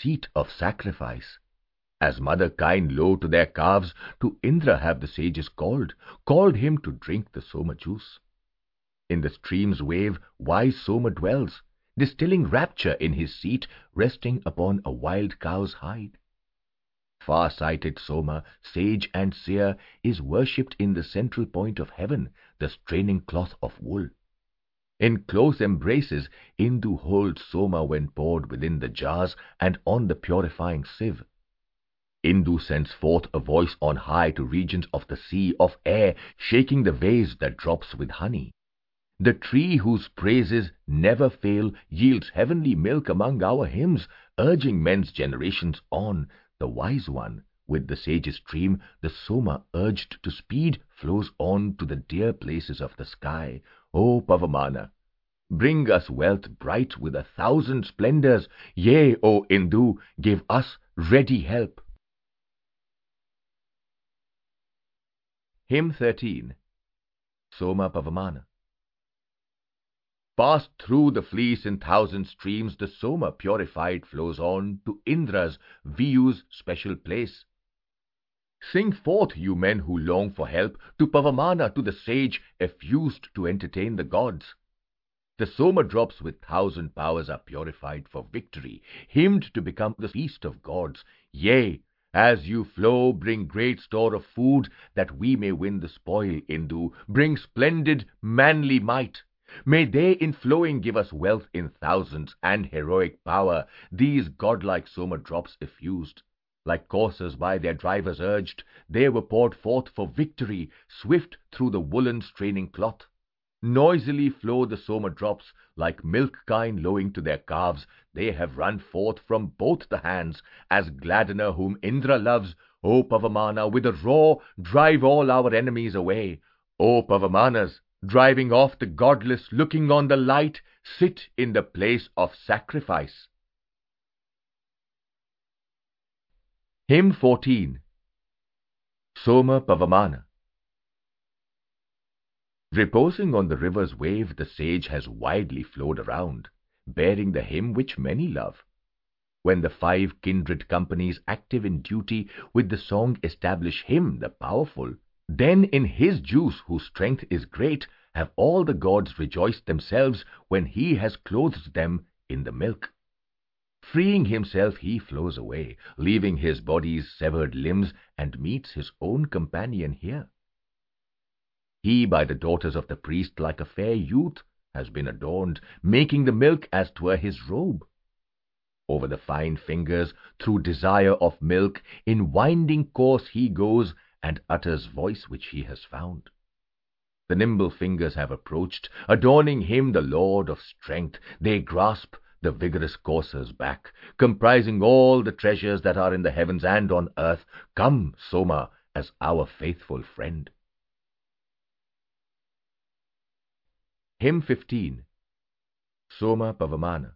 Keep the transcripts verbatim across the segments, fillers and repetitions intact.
seat of sacrifice. As mother kine low to their calves, to Indra have the sages called, called him to drink the Soma juice. In the stream's wave wise Soma dwells, distilling rapture in his seat, resting upon a wild cow's hide. Far-sighted Soma, sage and seer, is worshipped in the central point of heaven, the straining cloth of wool. In close embraces Indu holds Soma when poured within the jars and on the purifying sieve. Indu sends forth a voice on high to regions of the sea, of air, shaking the vase that drops with honey. The tree whose praises never fail yields heavenly milk among our hymns, urging men's generations on. The wise one, with the sage's stream, the Soma urged to speed, flows on to the dear places of the sky. O Pavamana, bring us wealth bright with a thousand splendors. Yea, O Indu, give us ready help. Hymn thirteen. Soma Pavamana. Passed through the fleece in thousand streams, the Soma purified flows on to Indra's, Viyu's special place. Sing forth, you men who long for help, to Pavamana, to the sage, effused to entertain the gods. The Soma drops with thousand powers are purified for victory, hymned to become the feast of gods. Yea, as you flow, bring great store of food, that we may win the spoil, Indu. Bring splendid, manly might. May they in flowing give us wealth in thousands and heroic power, these godlike Soma drops effused. Like coursers by their drivers urged, they were poured forth for victory, swift through the woolen straining cloth. Noisily flow the Soma drops, like milk kine lowing to their calves. They have run forth from both the hands, as Gladdener whom Indra loves. O Pavamana, with a roar, drive all our enemies away. O Pavamanas, driving off the godless, looking on the light, sit in the place of sacrifice. Hymn fourteen. Soma Pavamana. Reposing on the river's wave, the sage has widely flowed around, bearing the hymn which many love. When the five kindred companies active in duty with the song establish him, the powerful, then in his juice, whose strength is great, have all the gods rejoiced themselves when he has clothed them in the milk. Freeing himself, he flows away, leaving his body's severed limbs, and meets his own companion here. He, by the daughters of the priest, like a fair youth, has been adorned, making the milk as 'twere his robe. Over the fine fingers, through desire of milk, in winding course he goes, and utters voice which he has found. The nimble fingers have approached, adorning him the lord of strength. They grasp the vigorous courser's back, comprising all the treasures that are in the heavens and on earth. Come, Soma, as our faithful friend. Hymn fifteen. Soma Pavamana.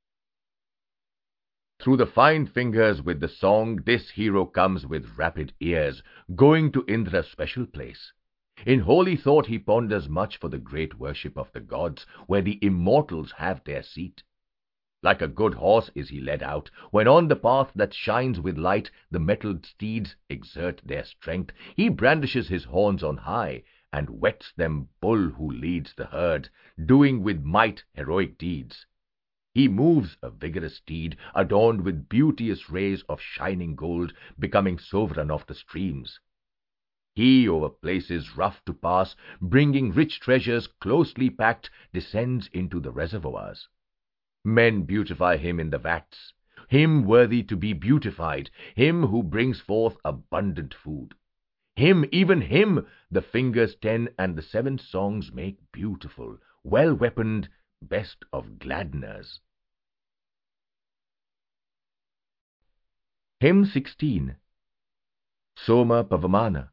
Through the fine fingers with the song, this hero comes with rapid ears, going to Indra's special place. In holy thought he ponders much for the great worship of the gods, where the immortals have their seat. Like a good horse is he led out, when on the path that shines with light the mettled steeds exert their strength. He brandishes his horns on high, and wets them bull who leads the herd, doing with might heroic deeds. He moves a vigorous steed, adorned with beauteous rays of shining gold, becoming sovereign of the streams. He over places rough to pass, bringing rich treasures closely packed, descends into the reservoirs. Men beautify him in the vats, him worthy to be beautified, him who brings forth abundant food. Him, even him, the fingers ten and the seven songs make beautiful, well-weaponed, best of gladdeners. Hymn sixteen. Soma Pavamana.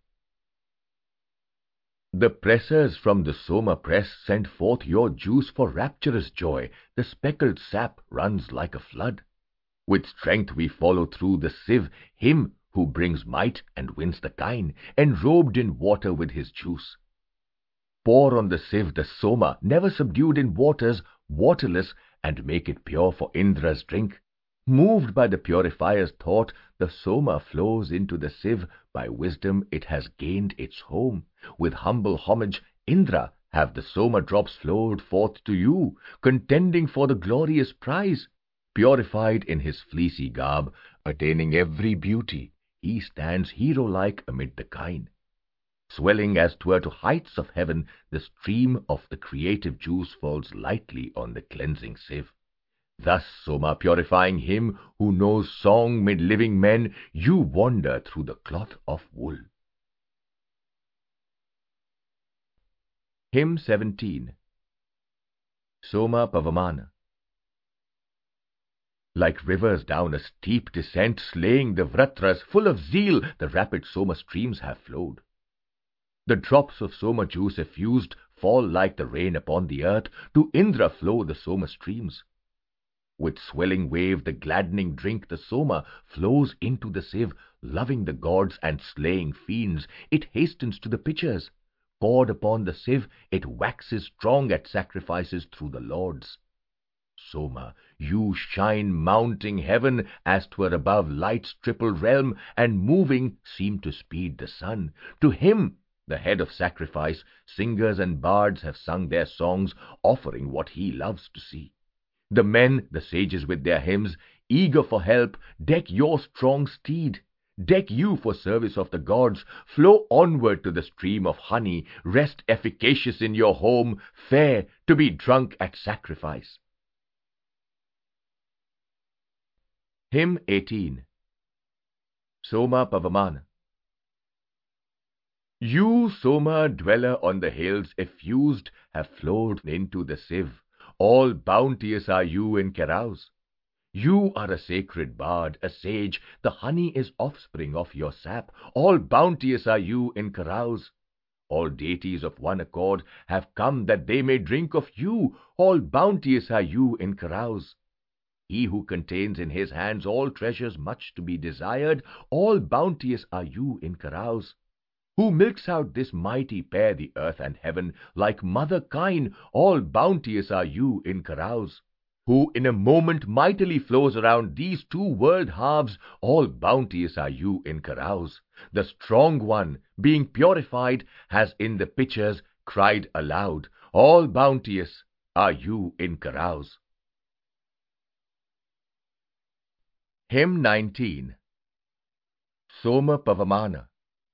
The pressers from the Soma press send forth your juice for rapturous joy. The speckled sap runs like a flood. With strength we follow through the sieve him who brings might and wins the kine, enrobed in water with his juice. Pour on the sieve the Soma, never subdued in waters, waterless, and make it pure for Indra's drink. Moved by the purifier's thought, the Soma flows into the sieve. By wisdom it has gained its home. With humble homage, Indra, have the Soma drops flowed forth to you, contending for the glorious prize. Purified in his fleecy garb, attaining every beauty, he stands hero-like amid the kine. Swelling as 'twere to heights of heaven, the stream of the creative juice falls lightly on the cleansing sieve. Thus, Soma, purifying him who knows song mid living men, you wander through the cloth of wool. Hymn seventeen. Soma Pavamana. Like rivers down a steep descent, slaying the Vratras, full of zeal, the rapid Soma streams have flowed. The drops of Soma juice effused fall like the rain upon the earth. To Indra flow the Soma streams. With swelling wave, the gladdening drink, the Soma flows into the sieve, loving the gods and slaying fiends. It hastens to the pitchers. Poured upon the sieve, it waxes strong at sacrifices through the lords. Soma, you shine mounting heaven, as 'twere above light's triple realm, and moving seem to speed the sun. To him, the head of sacrifice, singers and bards have sung their songs, offering what he loves to see. The men, the sages with their hymns, eager for help, deck your strong steed. Deck you for service of the gods. Flow onward to the stream of honey. Rest efficacious in your home, fair to be drunk at sacrifice. Hymn eighteen. Soma Pavamana. You, Soma, dweller on the hills, effused, have flowed into the sieve. All bounteous are you in carouse. You are a sacred bard, a sage. The honey is offspring of your sap. All bounteous are you in carouse. All deities of one accord have come that they may drink of you. All bounteous are you in carouse. He who contains in his hands all treasures much to be desired, all bounteous are you in carouse. Who milks out this mighty pair, the earth and heaven, like mother kine, all bounteous are you in carouse. Who in a moment mightily flows around these two world halves, all bounteous are you in carouse. The strong one, being purified, has in the pitchers cried aloud, all bounteous are you in carouse. Hymn nineteen. Soma Pavamana.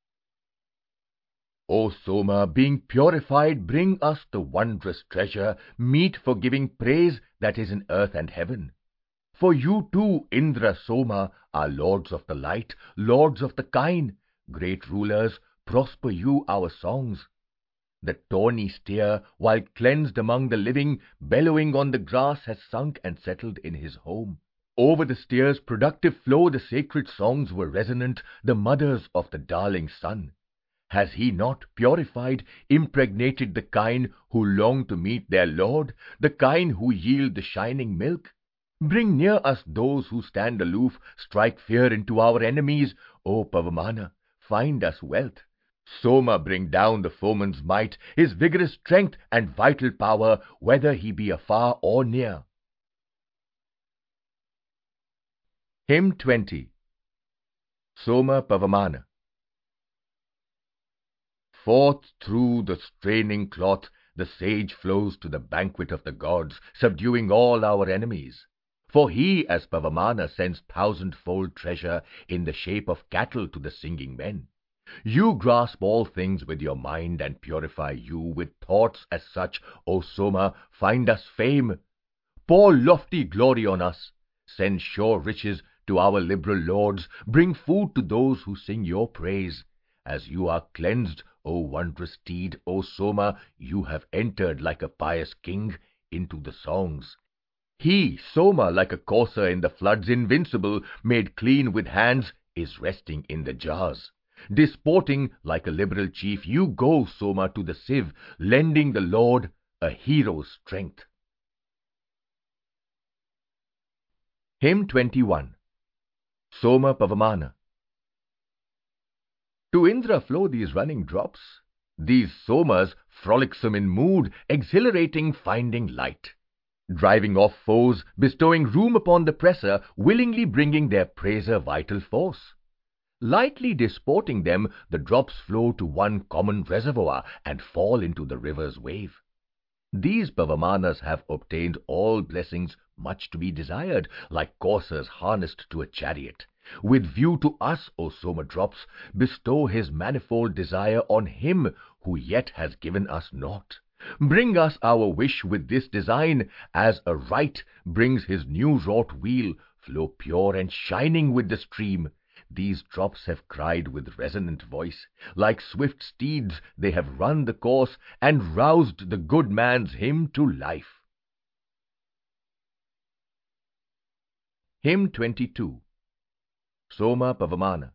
O Soma, being purified, bring us the wondrous treasure, meet for giving praise that is in earth and heaven. For you too, Indra, Soma, are lords of the light, lords of the kine, great rulers, prosper you our songs. The tawny steer, while cleansed among the living, bellowing on the grass, has sunk and settled in his home. Over the steer's productive flow the sacred songs were resonant, the mothers of the darling sun. Has he not purified, impregnated the kine who long to meet their lord, the kine who yield the shining milk? Bring near us those who stand aloof, strike fear into our enemies. O Pavamana, find us wealth. Soma, bring down the foeman's might, his vigorous strength and vital power, whether he be afar or near. Hymn twenty. Soma Pavamana. Forth through the straining cloth the sage flows to the banquet of the gods, subduing all our enemies. For he, as Pavamana, sends thousandfold treasure in the shape of cattle to the singing men. You grasp all things with your mind and purify you with thoughts as such. O Soma, find us fame. Pour lofty glory on us. Send sure riches to our liberal lords. Bring food to those who sing your praise. As you are cleansed, O wondrous steed, O Soma, you have entered like a pious king into the songs. He, Soma, like a courser in the floods, invincible, made clean with hands, is resting in the jars. Disporting like a liberal chief, you go, Soma, to the sieve, lending the Lord a hero's strength. Hymn twenty-one. Soma Pavamana. To Indra flow these running drops, these Somas, frolicsome in mood, exhilarating, finding light. driving off foes, bestowing room upon the presser, willingly bringing their praiser vital force. Lightly disporting them, the drops flow to one common reservoir and fall into the river's wave. These Pavamanas have obtained all blessings much to be desired, like coursers harnessed to a chariot. With view to us, O Soma drops, bestow his manifold desire on him who yet has given us naught. Bring us our wish with this design, as a right brings his new wrought wheel, flow pure and shining with the stream. These drops have cried with resonant voice. Like swift steeds they have run the course and roused the good man's hymn to life. Hymn twenty-two. Soma Pavamana.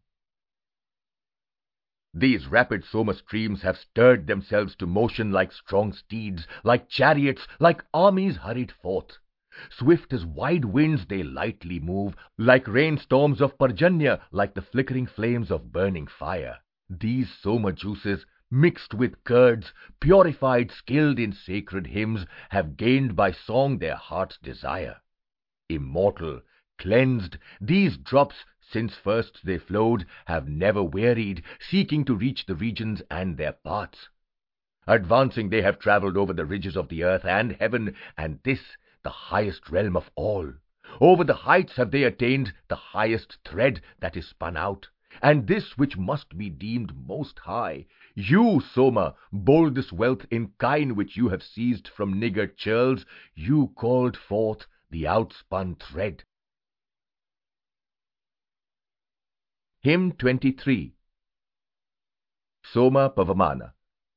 These rapid Soma streams have stirred themselves to motion like strong steeds, like chariots, like armies hurried forth. Swift as wide winds they lightly move, like rainstorms of Parjanya, like the flickering flames of burning fire. These Soma juices, mixed with curds, purified, skilled in sacred hymns, have gained by song their heart's desire. Immortal, cleansed, these drops, since first they flowed, have never wearied, seeking to reach the regions and their paths. Advancing they have travelled over the ridges of the earth and heaven, and this, the highest realm of all. Over the heights have they attained the highest thread that is spun out, and this which must be deemed most high. You, Soma, boldest wealth in kine which you have seized from niggard churls, you called forth the outspun thread. Hymn twenty-three. Soma Pavamana.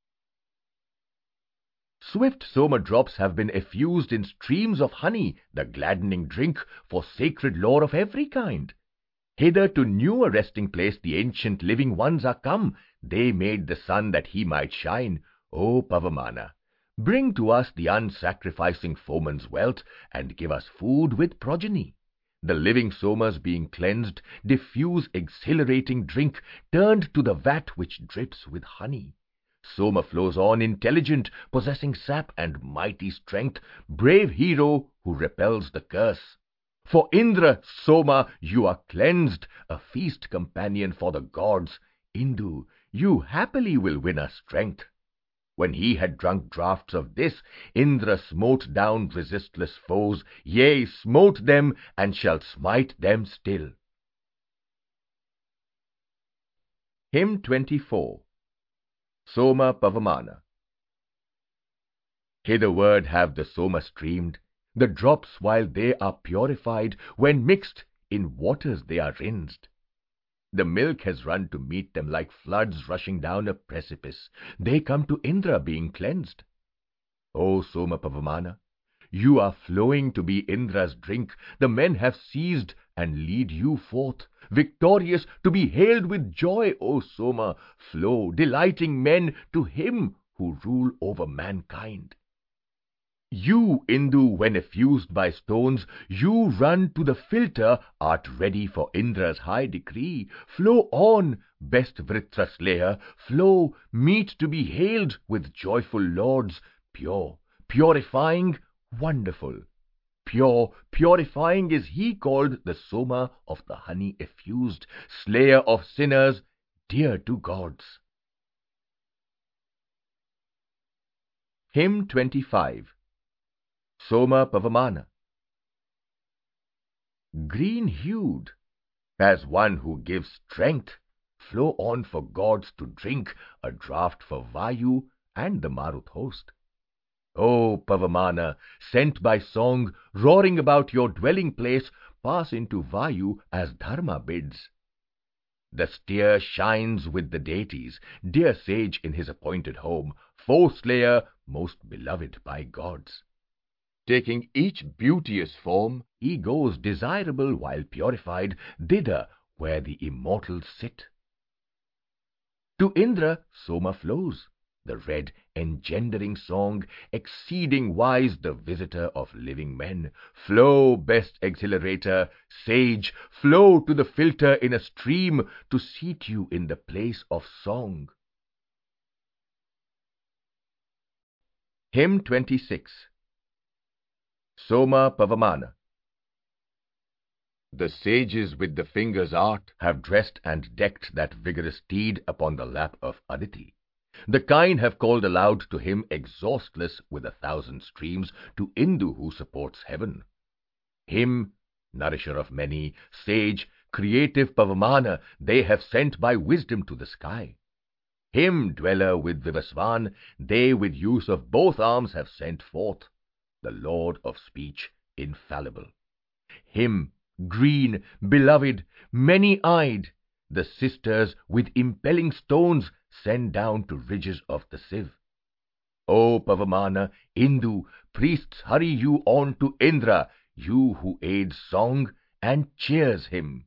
Swift Soma drops have been effused in streams of honey, the gladdening drink for sacred lore of every kind. Hither to newer resting place the ancient living ones are come. They made the sun that he might shine. O Pavamana, bring to us the unsacrificing foeman's wealth, and give us food with progeny. The living Somas being cleansed, diffuse exhilarating drink, turned to the vat which drips with honey. Soma flows on intelligent, possessing sap and mighty strength, brave hero who repels the curse. For Indra, Soma, you are cleansed, a feast companion for the gods. Indu, you happily will win us strength. When he had drunk draughts of this, Indra smote down resistless foes, yea, smote them, and shall smite them still. Hymn twenty-four. Soma Pavamana. Hitherward have the Soma streamed, the drops while they are purified, when mixed, in waters they are rinsed. The milk has run to meet them like floods rushing down a precipice. They come to Indra being cleansed. O Soma Pavamana, you are flowing to be Indra's drink. The men have seized and lead you forth, victorious to be hailed with joy. O Soma, flow, delighting men to him who rule over mankind. You, Indu, when effused by stones, you run to the filter, art ready for Indra's high decree. Flow on, best Vritra slayer, flow, meet to be hailed with joyful lords, pure, purifying, wonderful. Pure, purifying is he called the Soma of the honey effused, slayer of sinners, dear to gods. Hymn twenty-five. Soma Pavamana. Green-hued, as one who gives strength, flow on for gods to drink, a draught for Vayu and the Marut host. O Pavamana, sent by song, roaring about your dwelling place, pass into Vayu as Dharma bids. The steer shines with the deities, dear sage in his appointed home, foe-slayer, most beloved by gods. Taking each beauteous form, he goes desirable while purified, thither where the immortals sit. To Indra, Soma flows, the red engendering song, exceeding wise, the visitor of living men. Flow, best exhilarator, sage, flow to the filter in a stream, to seat you in the place of song. Hymn twenty-six. Soma Pavamana. The sages with the finger's art have dressed and decked that vigorous steed upon the lap of Aditi. The kine have called aloud to him, exhaustless with a thousand streams, to Indu who supports heaven. Him, nourisher of many, sage, creative Pavamana, they have sent by wisdom to the sky. Him, dweller with Vivasvan, they with use of both arms have sent forth, the Lord of speech infallible. Him, green, beloved, many-eyed, the sisters with impelling stones send down to ridges of the sieve. O Pavamana, Indu, priests hurry you on to Indra, you who aids song and cheers him.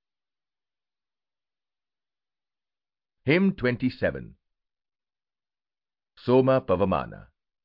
Hymn twenty-seven. Soma Pavamana.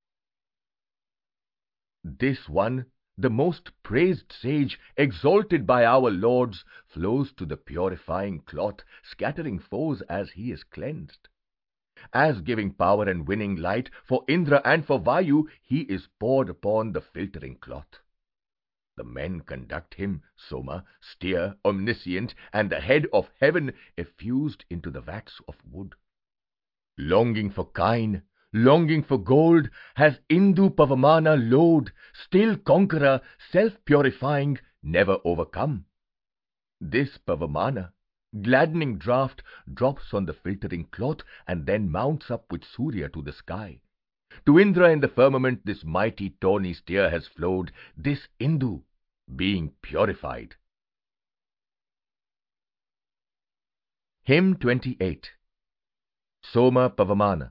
This one, the most praised sage, exalted by our lords, flows to the purifying cloth, scattering foes as he is cleansed. As giving power and winning light for Indra and for Vayu, he is poured upon the filtering cloth. The men conduct him, Soma, steer, omniscient, and the head of heaven, effused into the vats of wood. Longing for kine, longing for gold, has Indu Pavamana load, still conqueror, self-purifying, never overcome. This Pavamana, gladdening draught, drops on the filtering cloth and then mounts up with Surya to the sky. To Indra in the firmament this mighty tawny steer has flowed, this Indu, being purified. Hymn twenty-eight. Soma Pavamana.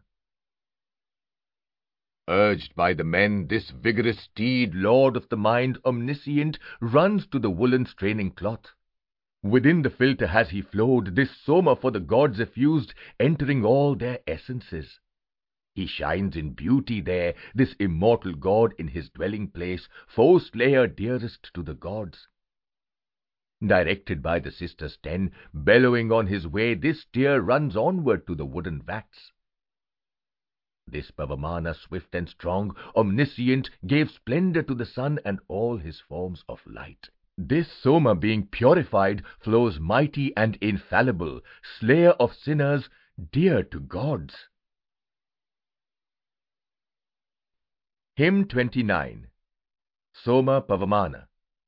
Urged by the men, this vigorous steed, lord of the mind, omniscient, runs to the woolen straining cloth. Within the filter has he flowed, this Soma for the gods effused, entering all their essences. He shines in beauty there, this immortal god in his dwelling place, foe-slayer dearest to the gods. Directed by the sisters ten, bellowing on his way, this steer runs onward to the wooden vats. This Pavamana, swift and strong, omniscient, gave splendor to the sun and all his forms of light. This Soma, being purified, flows mighty and infallible, slayer of sinners, dear to gods. Hymn twenty-nine. Soma Pavamana.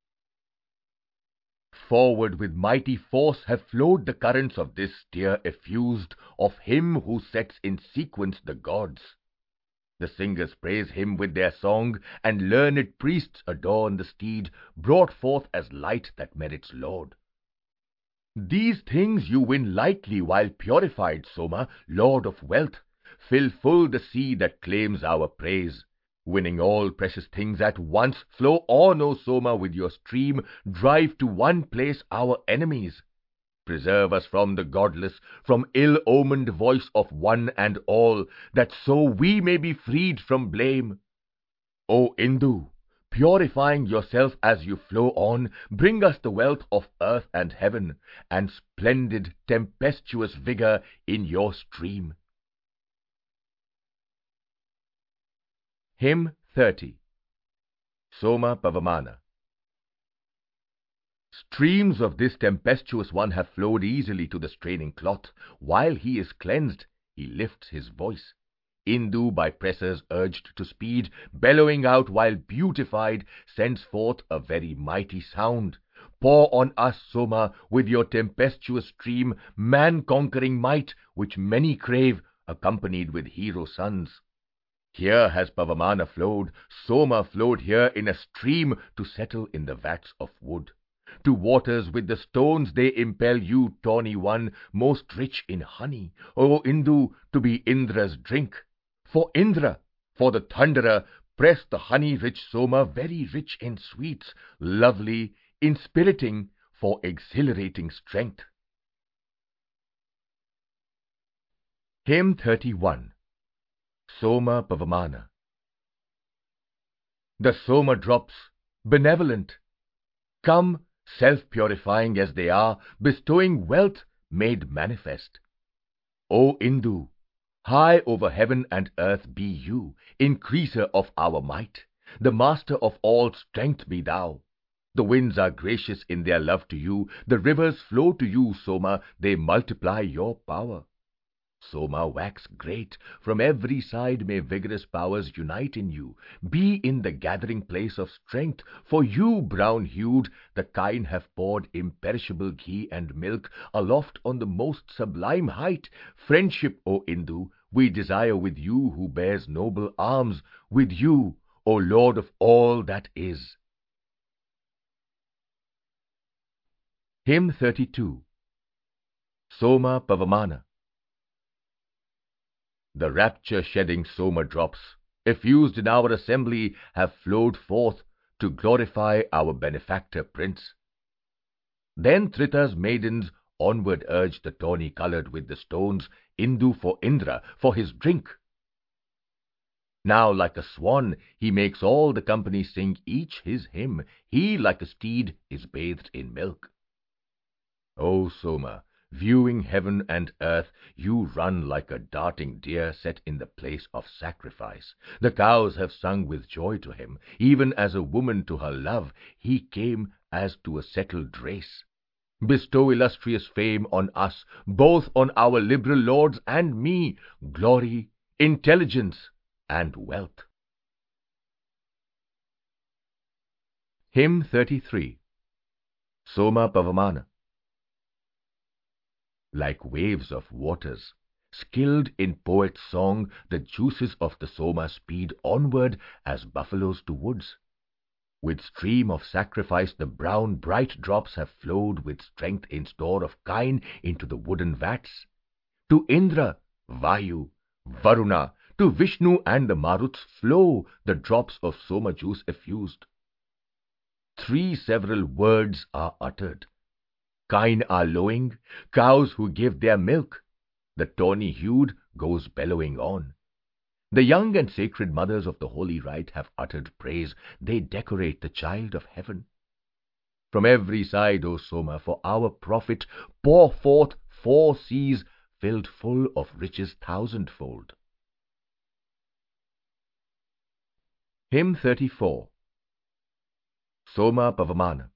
Forward with mighty force have flowed the currents of this steer effused, of him who sets in sequence the gods. The singers praise him with their song, and learned priests adorn the steed, brought forth as light that merits Lord. These things you win lightly while purified, Soma, Lord of wealth, fill full the sea that claims our praise. Winning all precious things at once, flow on, O Soma, with your stream, drive to one place our enemies. Preserve us from the godless, from ill-omened voice of one and all, that so we may be freed from blame. O Indu, purifying yourself as you flow on, bring us the wealth of earth and heaven, and splendid, tempestuous vigor in your stream. Hymn thirty. Soma Pavamana. Streams of this tempestuous one have flowed easily to the straining cloth. While he is cleansed, he lifts his voice. Indu, by pressers urged to speed, bellowing out while beautified, sends forth a very mighty sound. Pour on us, Soma, with your tempestuous stream, man-conquering might, which many crave, accompanied with hero sons. Here has Pavamana flowed, Soma flowed here in a stream to settle in the vats of wood. To waters with the stones they impel you, tawny one, most rich in honey, O Indu, to be Indra's drink. For Indra, for the thunderer, press the honey-rich Soma, very rich in sweets, lovely, inspiriting, for exhilarating strength. Hymn thirty-one. Soma Pavamana. The Soma drops, benevolent, come, self-purifying as they are, bestowing wealth made manifest. O Indu, high over heaven and earth be you, increaser of our might. the master of all strength be thou. The winds are gracious in their love to you, the rivers flow to you, Soma, they multiply your power. Soma, wax great, from every side may vigorous powers unite in you. Be in the gathering place of strength, for you, brown-hued, the kine have poured imperishable ghee and milk aloft on the most sublime height. Friendship, O Indu, we desire with you who bears noble arms, with you, O Lord of all that is. Hymn thirty-two. Soma Pavamana. The rapture-shedding Soma drops, effused in our assembly, have flowed forth to glorify our benefactor prince. Then Trita's maidens onward urge the tawny coloured with the stones, Indu for Indra, for his drink. Now like a swan he makes all the company sing each his hymn, he like a steed is bathed in milk. O Soma, viewing heaven and earth, you run like a darting deer set in the place of sacrifice. The cows have sung with joy to him, even as a woman to her love, he came as to a settled race. Bestow illustrious fame on us, both on our liberal lords and me, glory, intelligence, and wealth. Hymn thirty-three. Soma Pavamana. Like waves of waters, skilled in poet's song, the juices of the Soma speed onward as buffaloes to woods. With stream of sacrifice the brown bright drops have flowed with strength in store of kine into the wooden vats. To Indra, Vayu, Varuna, to Vishnu and the Maruts flow the drops of Soma juice effused. Three several words are uttered. Kine are lowing, cows who give their milk. The tawny-hued goes bellowing on. The young and sacred mothers of the holy rite have uttered praise. They decorate the child of heaven. From every side, O Soma, for our profit, pour forth four seas filled full of riches thousandfold. Hymn thirty-four. Soma Pavamana.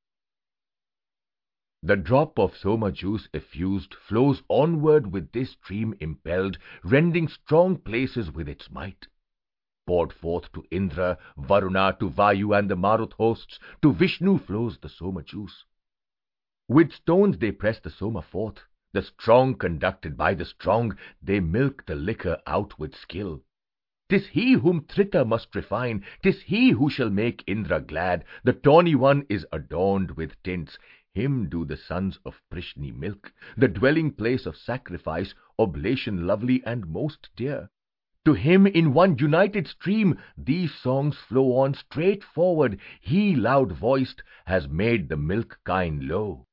The drop of Soma juice effused flows onward with this stream impelled, rending strong places with its might. Poured forth to Indra, Varuna, to Vayu and the Marut hosts, to Vishnu flows the Soma juice. With stones they press the Soma forth, the strong conducted by the strong, they milk the liquor out with skill. 'Tis he whom Trita must refine, 'tis he who shall make Indra glad. The tawny one is adorned with tints, him do the sons of Prishni milk, the dwelling place of sacrifice, oblation lovely and most dear. To him in one united stream these songs flow on straight forward. He loud-voiced has made the milk kine low.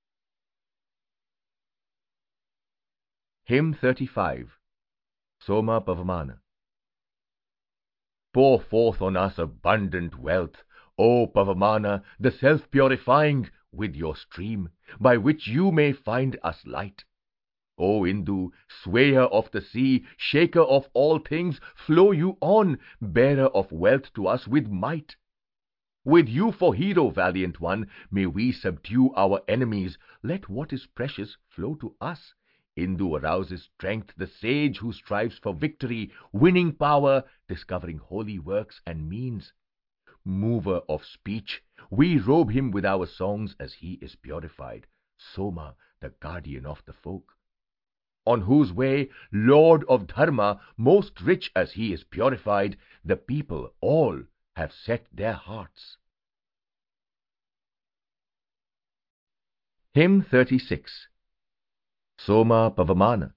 Hymn thirty-five. Soma Pavamana. Pour forth on us abundant wealth, O Pavamana, the self-purifying, with your stream, by which you may find us light. O Indu, swayer of the sea, shaker of all things, flow you on, bearer of wealth to us with might. With you for hero, valiant one, may we subdue our enemies. Let what is precious flow to us. Indu arouses strength, the sage who strives for victory, winning power, discovering holy works and means. Mover of speech, we robe him with our songs as he is purified. Soma, the guardian of the folk, on whose way, Lord of Dharma, most rich as he is purified, the people all have set their hearts. Hymn thirty-six. Soma Pavamana.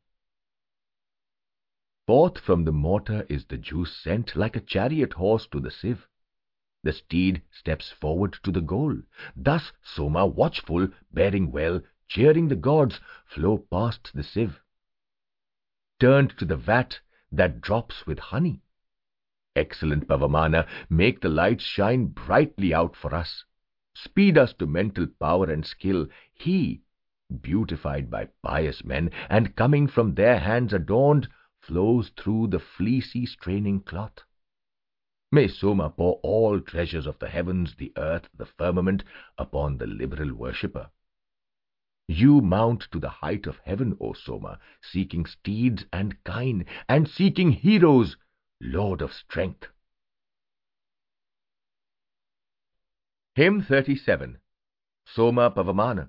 Forth from the mortar is the juice sent like a chariot horse to the sieve. The steed steps forward to the goal. Thus Soma, watchful, bearing well, cheering the gods, flow past the sieve, turned to the vat that drops with honey. Excellent Pavamana, make the lights shine brightly out for us. Speed us to mental power and skill. He, beautified by pious men, and coming from their hands adorned, flows through the fleecy straining cloth. May Soma pour all treasures of the heavens, the earth, the firmament upon the liberal worshipper. You mount to the height of heaven, O Soma, seeking steeds and kine, and seeking heroes, Lord of strength. Hymn thirty-seven. Soma Pavamana.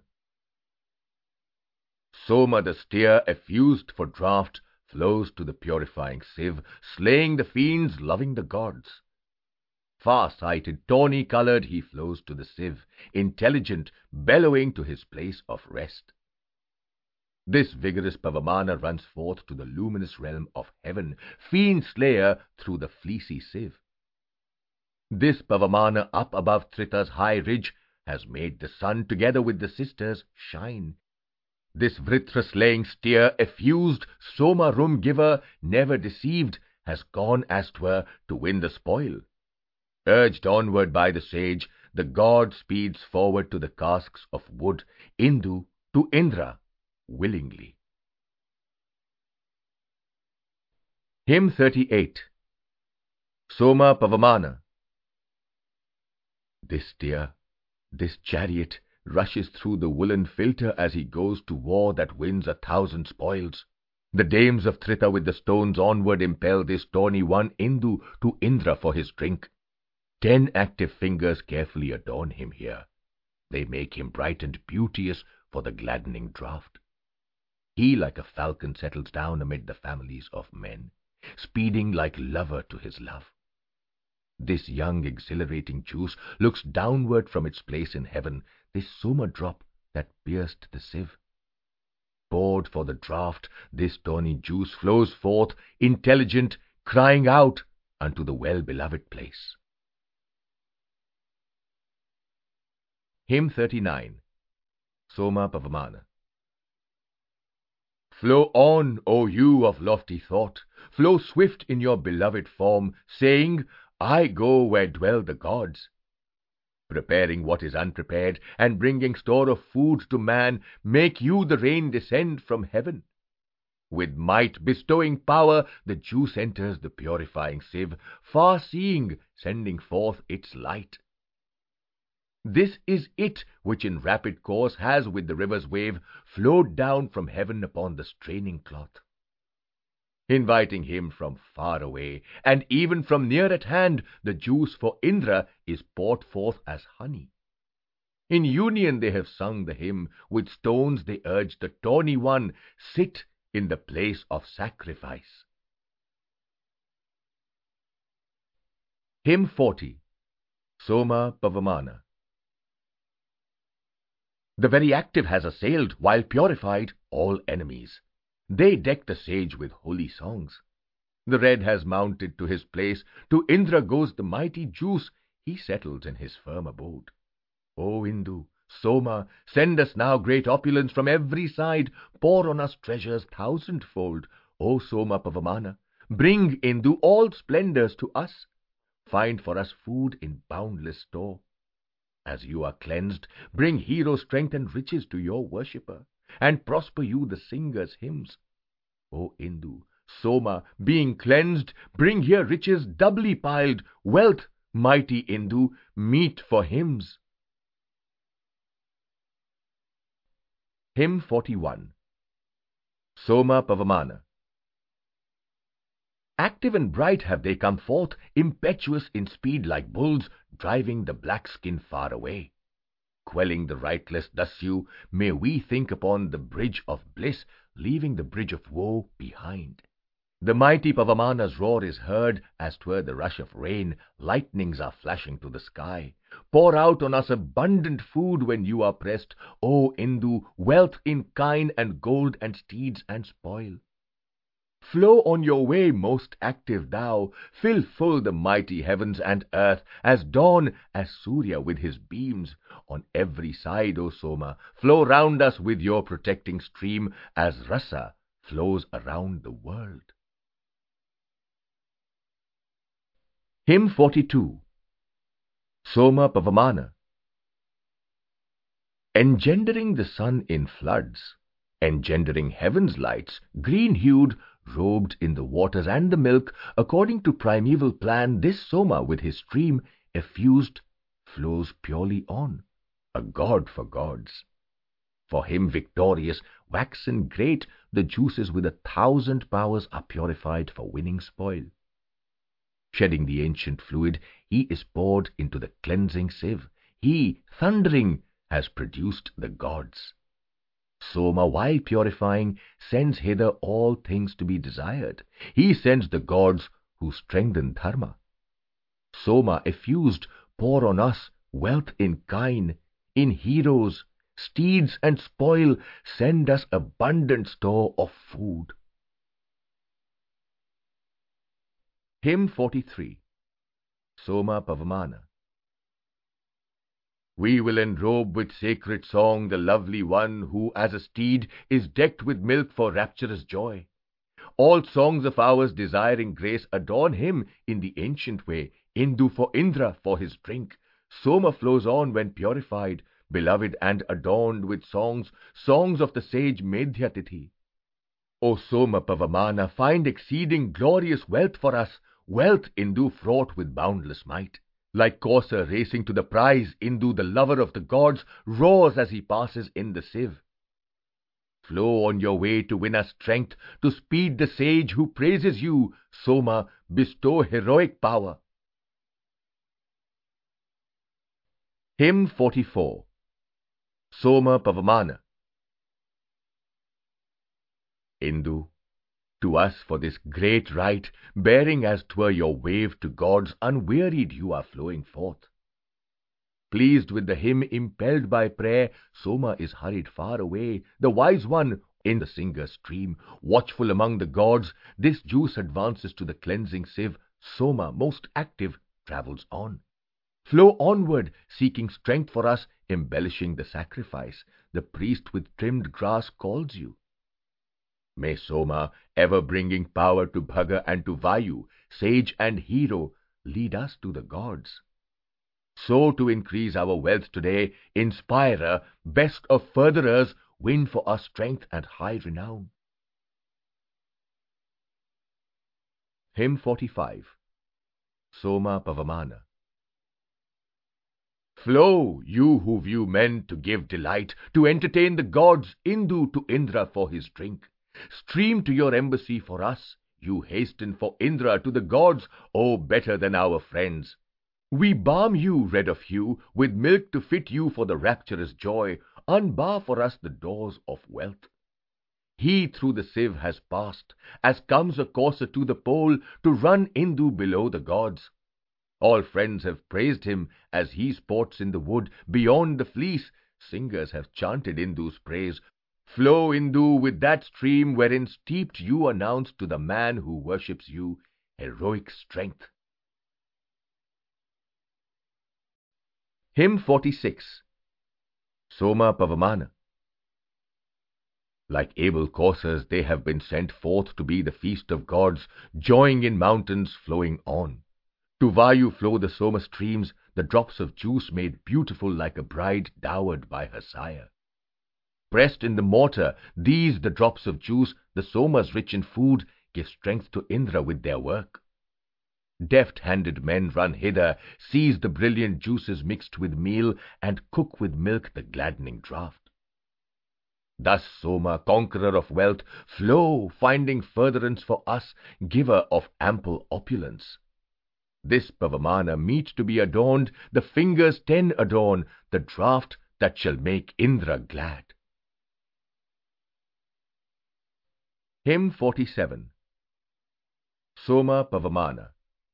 Soma the steer, effused for draught, flows to the purifying sieve, slaying the fiends, loving the gods. Far-sighted, tawny-coloured, he flows to the sieve, intelligent, bellowing to his place of rest. This vigorous Pavamana runs forth to the luminous realm of heaven, fiend-slayer through the fleecy sieve. This Pavamana up above Trita's high ridge has made the sun, together with the sisters, shine. This Vritra-slaying steer, effused, Soma room-giver, never deceived, has gone as 'twere to win the spoil. Urged onward by the sage, the god speeds forward to the casks of wood, Indu to Indra, willingly. Hymn thirty-eight. Soma Pavamana. This steer, this chariot, rushes through the woolen filter as he goes to war that wins a thousand spoils. The dames of Trita with the stones onward impel this tawny one, Indu, to Indra for his drink. Ten active fingers carefully adorn him here. They make him bright and beauteous for the gladdening draught. He like a falcon settles down amid the families of men, speeding like lover to his love. This young exhilarating juice looks downward from its place in heaven, this Soma drop that pierced the sieve. Poured for the draught, this tawny juice flows forth, intelligent, crying out unto the well-beloved place. Hymn thirty-nine. Soma Pavamana. Flow on, O you of lofty thought, flow swift in your beloved form, saying, I go where dwell the gods. Preparing what is unprepared, and bringing store of food to man, make you the rain descend from heaven. With might bestowing power, the juice enters the purifying sieve, far-seeing, sending forth its light. This is it which in rapid course has with the river's wave flowed down from heaven upon the straining cloth. Inviting him from far away, and even from near at hand, the juice for Indra is poured forth as honey. In union they have sung the hymn, with stones they urge the tawny one, sit in the place of sacrifice. Hymn forty. Soma Pavamana. The very active has assailed, while purified, all enemies. They deck the sage with holy songs. The red has mounted to his place, to Indra goes the mighty juice, he settles in his firm abode. O Indu, Soma, send us now great opulence from every side, pour on us treasures thousandfold. O Soma Pavamana, bring, Indu, all splendors to us. Find for us food in boundless store. As you are cleansed, bring hero strength and riches to your worshipper, and prosper you the singer's hymns. O Indu, Soma, being cleansed, bring here riches doubly piled, wealth, mighty Indu, meet for hymns. Hymn forty-one. Soma Pavamana. Active and bright have they come forth, impetuous in speed like bulls, driving the black skin far away. Quelling the rightless Dasyu, may we think upon the bridge of bliss, leaving the bridge of woe behind. The mighty Pavamana's roar is heard, as 'twere the rush of rain, lightnings are flashing to the sky. Pour out on us abundant food when you are pressed, O Indu, wealth in kine and gold and steeds and spoil. Flow on your way, most active thou, fill full the mighty heavens and earth, as dawn, as Surya with his beams. On every side, O Soma, flow round us with your protecting stream, as Rasa flows around the world. Hymn forty-two. Soma Pavamana. Engendering the sun in floods, engendering heaven's lights, green-hued, robed in the waters and the milk, according to primeval plan, this Soma with his stream effused flows purely on, a god for gods. For him victorious, waxen great, the juices with a thousand powers are purified for winning spoil. Shedding the ancient fluid, he is poured into the cleansing sieve. He, thundering, has produced the gods. Soma, while purifying, sends hither all things to be desired. He sends the gods who strengthen dharma. Soma, effused, pour on us wealth in kine, in heroes, steeds and spoil, send us abundant store of food. Hymn forty-three. Soma Pavamana. We will enrobe with sacred song the lovely one who, as a steed, is decked with milk for rapturous joy. All songs of ours desiring grace adorn him in the ancient way, Indu for Indra for his drink. Soma flows on when purified, beloved and adorned with songs, songs of the sage Medhyatithi. O Soma Pavamana, find exceeding glorious wealth for us, wealth, Indu, fraught with boundless might. Like courser racing to the prize, Indu, the lover of the gods, roars as he passes in the sieve. Flow on your way to win us strength, to speed the sage who praises you. Soma, bestow heroic power. Hymn forty-four. Soma Pavamana. Indu, to us for this great rite, bearing as 'twere your wave to gods, unwearied you are flowing forth. Pleased with the hymn, impelled by prayer, Soma is hurried far away, the wise one in the singer's stream. Watchful among the gods, this juice advances to the cleansing sieve. Soma, most active, travels on. Flow onward, seeking strength for us, embellishing the sacrifice. The priest with trimmed grass calls you. May Soma, ever bringing power to Bhaga and to Vayu, sage and hero, lead us to the gods. So to increase our wealth today, inspirer, best of furtherers, win for us strength and high renown. Hymn forty-five. Soma Pavamana. Flow, you who view men to give delight, to entertain the gods, Indu to Indra for his drink. Stream to your embassy for us, you hasten for Indra to the gods, oh, better than our friends. We balm you, red of hue, with milk to fit you for the rapturous joy. Unbar for us the doors of wealth. He through the sieve has passed, as comes a courser to the pole, to run Indu below the gods. All friends have praised him as he sports in the wood beyond the fleece. Singers have chanted Indu's praise. Flow, Indu, with that stream wherein steeped you announce to the man who worships you heroic strength. Hymn forty-six. Soma Pavamana. Like able coursers, they have been sent forth to be the feast of gods, joying in mountains flowing on. To Vayu flow the Soma streams, the drops of juice made beautiful like a bride dowered by her sire. Pressed in the mortar, these the drops of juice, the Somas rich in food, give strength to Indra with their work. Deft-handed men run hither, seize the brilliant juices mixed with meal, and cook with milk the gladdening draught. Thus Soma, conqueror of wealth, flow, finding furtherance for us, giver of ample opulence. This Pavamana meet to be adorned, the fingers ten adorn, the draught that shall make Indra glad. Hymn forty-seven. Soma Pavamana.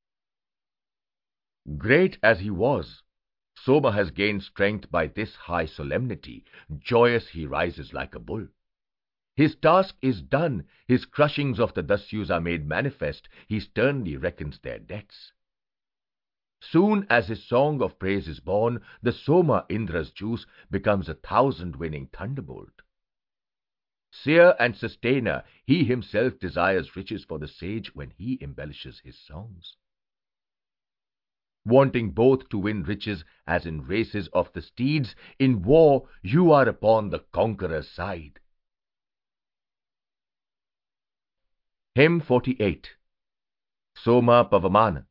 Great as he was, Soma has gained strength by this high solemnity. Joyous he rises like a bull. His task is done, his crushings of the Dasyus are made manifest, he sternly reckons their debts. Soon as his song of praise is born, the Soma, Indra's juice, becomes a thousand-winning thunderbolt. Seer and sustainer, he himself desires riches for the sage when he embellishes his songs. Wanting both to win riches, as in races of the steeds, in war you are upon the conqueror's side. Hymn forty-eight. Soma Pavamana.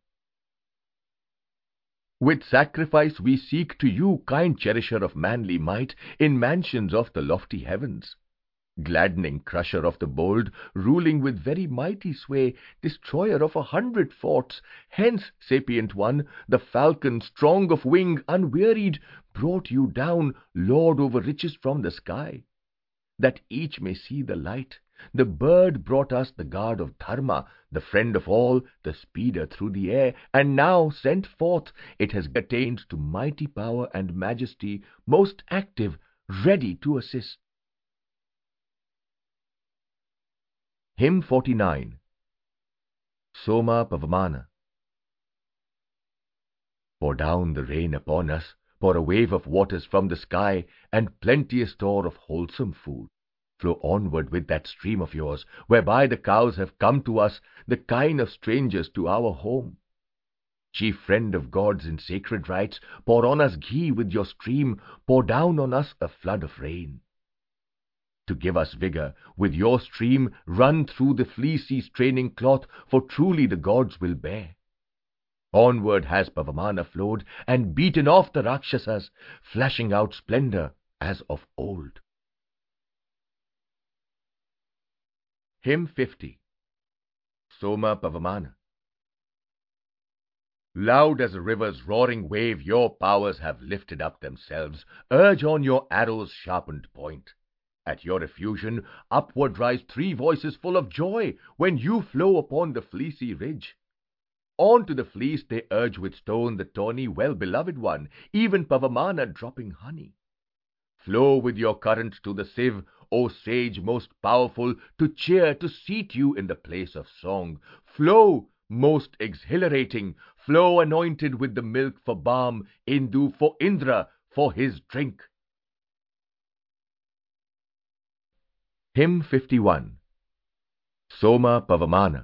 With sacrifice we seek to you, kind cherisher of manly might, in mansions of the lofty heavens. Gladdening crusher of the bold, ruling with very mighty sway, destroyer of a hundred forts, hence, sapient one, the falcon, strong of wing, unwearied, brought you down, Lord over riches from the sky. That each may see the light, the bird brought us the guard of Dharma, the friend of all, the speeder through the air, and now, sent forth, it has attained to mighty power and majesty, most active, ready to assist. Hymn forty-nine. Soma Pavamana. Pour down the rain upon us, pour a wave of waters from the sky, and plenteous store of wholesome food. Flow onward with that stream of yours, whereby the cows have come to us, the kine of strangers to our home. Chief friend of gods in sacred rites, pour on us ghee with your stream, pour down on us a flood of rain. To give us vigor, with your stream, run through the fleecy straining cloth, for truly the gods will bear. Onward has Pavamana flowed, and beaten off the Rakshasas, flashing out splendor as of old. Hymn fifty. Soma Pavamana. Loud as a river's roaring wave, your powers have lifted up themselves. Urge on your arrow's sharpened point. At your effusion, upward rise three voices full of joy, when you flow upon the fleecy ridge. On to the fleece they urge with stone the tawny, well-beloved one, even Pavamana dropping honey. Flow with your current to the sieve, O sage most powerful, to cheer, to seat you in the place of song. Flow, most exhilarating, flow anointed with the milk for balm, Indu for Indra, for his drink. Hymn fifty-one. Soma Pavamana.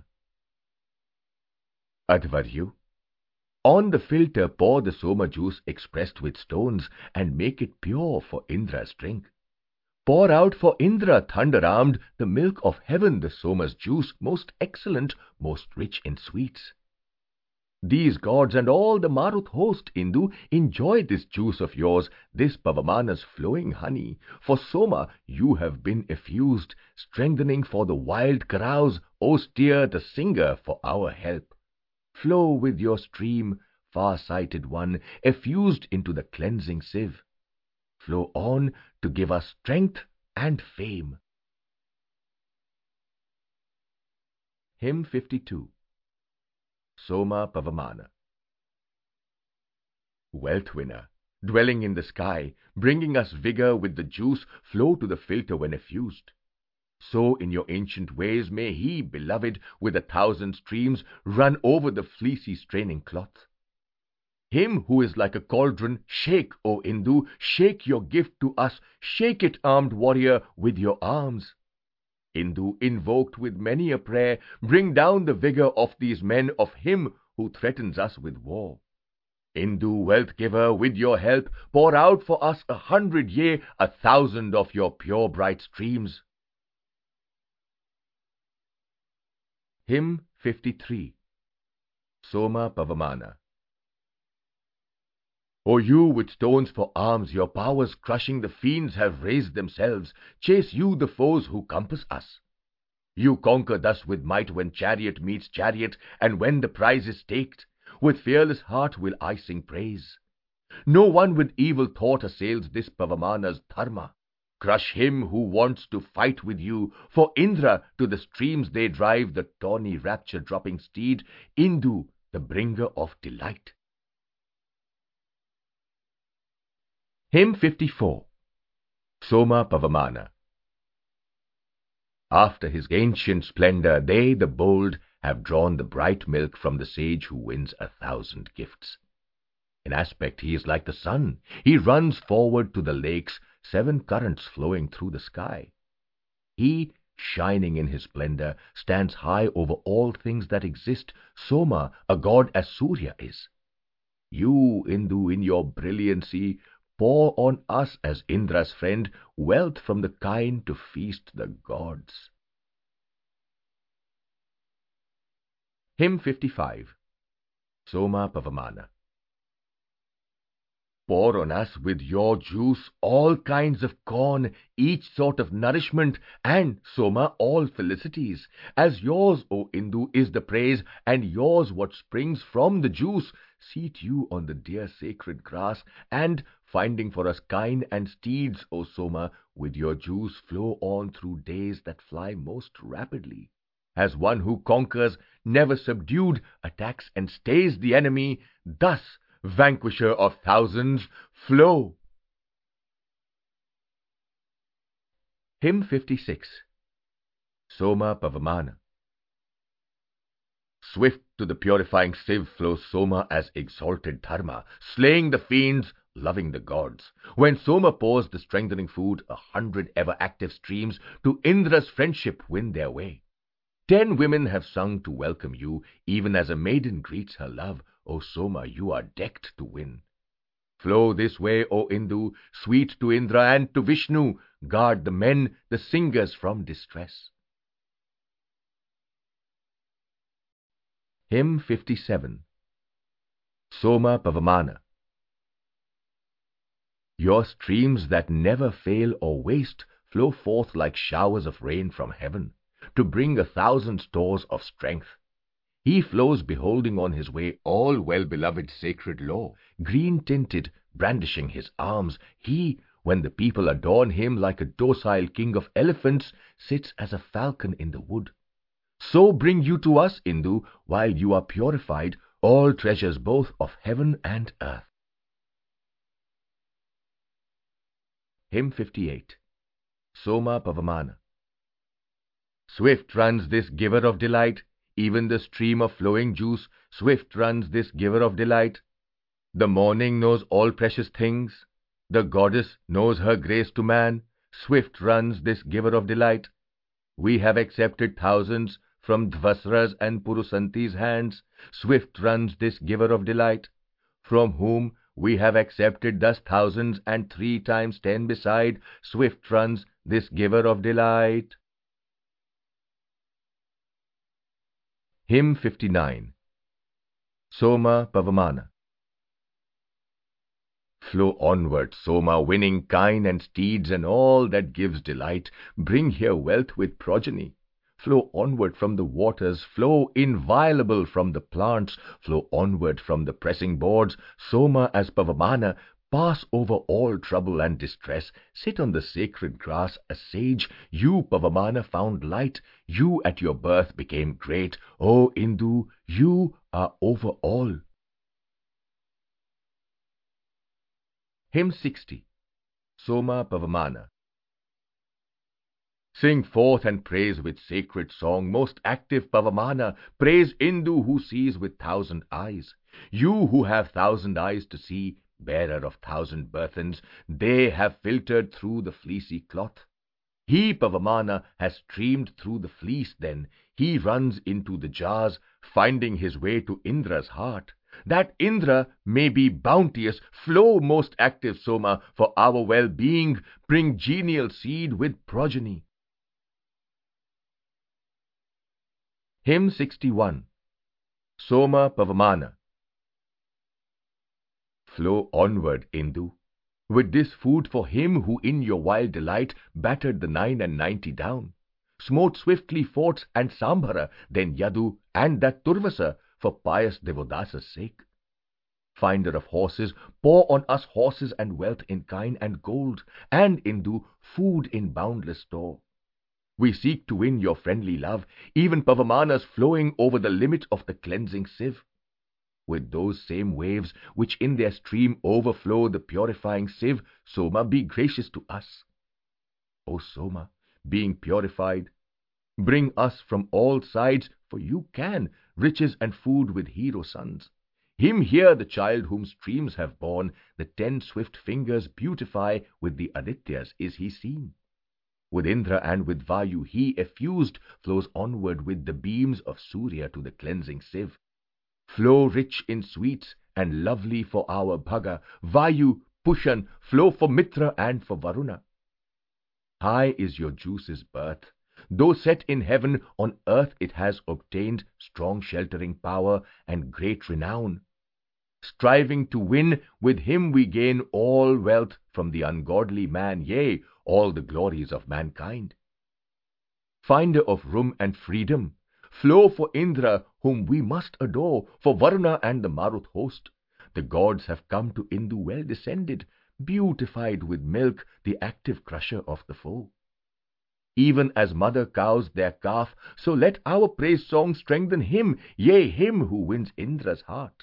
Advaryu. On the filter pour the Soma juice expressed with stones, and make it pure for Indra's drink. Pour out for Indra, thunder-armed, the milk of heaven, the Soma's juice, most excellent, most rich in sweets. These gods and all the Marut host, Indu, enjoy this juice of yours, this Pavamana's flowing honey. For Soma you have been effused, strengthening for the wild carouse, O steer the singer for our help. Flow with your stream, far-sighted one, effused into the cleansing sieve. Flow on to give us strength and fame. Hymn fifty-two. Soma Pavamana. Wealth winner, dwelling in the sky, bringing us vigor with the juice, flow to the filter when effused. So in your ancient ways may he, beloved, with a thousand streams, run over the fleecy straining cloth. Him who is like a cauldron, shake, O Indu, shake your gift to us, shake it, armed warrior, with your arms. Indu, invoked with many a prayer, bring down the vigor of these men, of him who threatens us with war. Indu, wealth giver, with your help, pour out for us a hundred, yea, a thousand of your pure bright streams. Hymn fifty-three. Soma Pavamana. O you with stones for arms, your powers crushing the fiends have raised themselves, chase you the foes who compass us. You conquer thus with might when chariot meets chariot, and when the prize is staked, with fearless heart will I sing praise. No one with evil thought assails this Pavamana's dharma. Crush him who wants to fight with you, for Indra to the streams they drive the tawny rapture-dropping steed, Indu, the bringer of delight. Hymn fifty-four. Soma Pavamana. After his ancient splendor, they, the bold, have drawn the bright milk from the sage who wins a thousand gifts. In aspect he is like the sun. He runs forward to the lakes, seven currents flowing through the sky. He, shining in his splendor, stands high over all things that exist. Soma, a god as Surya is. You, Indu, in your brilliancy, pour on us as Indra's friend, wealth from the kine to feast the gods. Hymn fifty-five. Soma Pavamana. Pour on us with your juice all kinds of corn, each sort of nourishment, and, Soma, all felicities. As yours, O Indu, is the praise, and yours what springs from the juice, seat you on the dear sacred grass, and, finding for us kine and steeds, O Soma, with your juice flow on through days that fly most rapidly. As one who conquers, never subdued, attacks and stays the enemy, thus, vanquisher of thousands, flow. Hymn fifty-six. Soma Pavamana. Swift to the purifying sieve flows Soma as exalted Dharma, slaying the fiends, loving the gods. When Soma pours the strengthening food, a hundred ever-active streams to Indra's friendship win their way. Ten women have sung to welcome you, even as a maiden greets her love. O Soma, you are decked to win. Flow this way, O Indu, sweet to Indra and to Vishnu. Guard the men, the singers, from distress. Hymn fifty-seven. Soma Pavamana. Your streams that never fail or waste flow forth like showers of rain from heaven, to bring a thousand stores of strength. He flows beholding on his way all well-beloved sacred law, green-tinted, brandishing his arms. He, when the people adorn him like a docile king of elephants, sits as a falcon in the wood. So bring you to us, Indu, while you are purified, all treasures both of heaven and earth. Hymn fifty-eight. Soma Pavamana. Swift runs this giver of delight, even the stream of flowing juice, swift runs this giver of delight. The morning knows all precious things, the goddess knows her grace to man, swift runs this giver of delight. We have accepted thousands from Dvasra's and Purusanti's hands, swift runs this giver of delight. From whom we have accepted thus thousands and three times ten beside, swift runs this giver of delight. Hymn fifty-nine. Soma Pavamana. Flow onward, Soma, winning kine and steeds and all that gives delight. Bring here wealth with progeny. Flow onward from the waters, flow inviolable from the plants, flow onward from the pressing boards. Soma as Pavamana, pass over all trouble and distress. Sit on the sacred grass, a sage. You, Pavamana, found light. You at your birth became great. O Indu, you are over all. Hymn sixty. Soma Pavamana. Sing forth and praise with sacred song, most active Pavamana. Praise Indu who sees with thousand eyes. You who have thousand eyes to see, bearer of thousand burthens, they have filtered through the fleecy cloth. He, Pavamana, has streamed through the fleece then. He runs into the jars, finding his way to Indra's heart. That Indra may be bounteous, flow, most active Soma, for our well-being. Bring genial seed with progeny. Hymn sixty-one. Soma Pavamana. Flow onward, Indu, with this food for him who in your wild delight battered the nine and ninety down, smote swiftly forts and Sambhara, then Yadu and that Turvasa, for pious Devodasa's sake. Finder of horses, pour on us horses and wealth in kine and gold, and Indu, food in boundless store. We seek to win your friendly love, even Pavamanas flowing over the limit of the cleansing sieve. With those same waves which in their stream overflow the purifying sieve, Soma, be gracious to us. O Soma, being purified, bring us from all sides, for you can, riches and food with hero sons. Him here, the child whom streams have borne, the ten swift fingers beautify, with the Adityas is he seen. With Indra and with Vayu he effused, flows onward with the beams of Surya to the cleansing sieve. Flow rich in sweets and lovely for our Bhaga, Vayu, Pushan, flow for Mitra and for Varuna. High is your juice's birth, though set in heaven, on earth it has obtained strong sheltering power and great renown. Striving to win, with him we gain all wealth from the ungodly man, yea, all the glories of mankind. Finder of room and freedom, flow for Indra, whom we must adore, for Varuna and the Marut host. The gods have come to Indu well descended, beautified with milk, the active crusher of the foe. Even as mother cows their calf, so let our praise song strengthen him, yea, him who wins Indra's heart.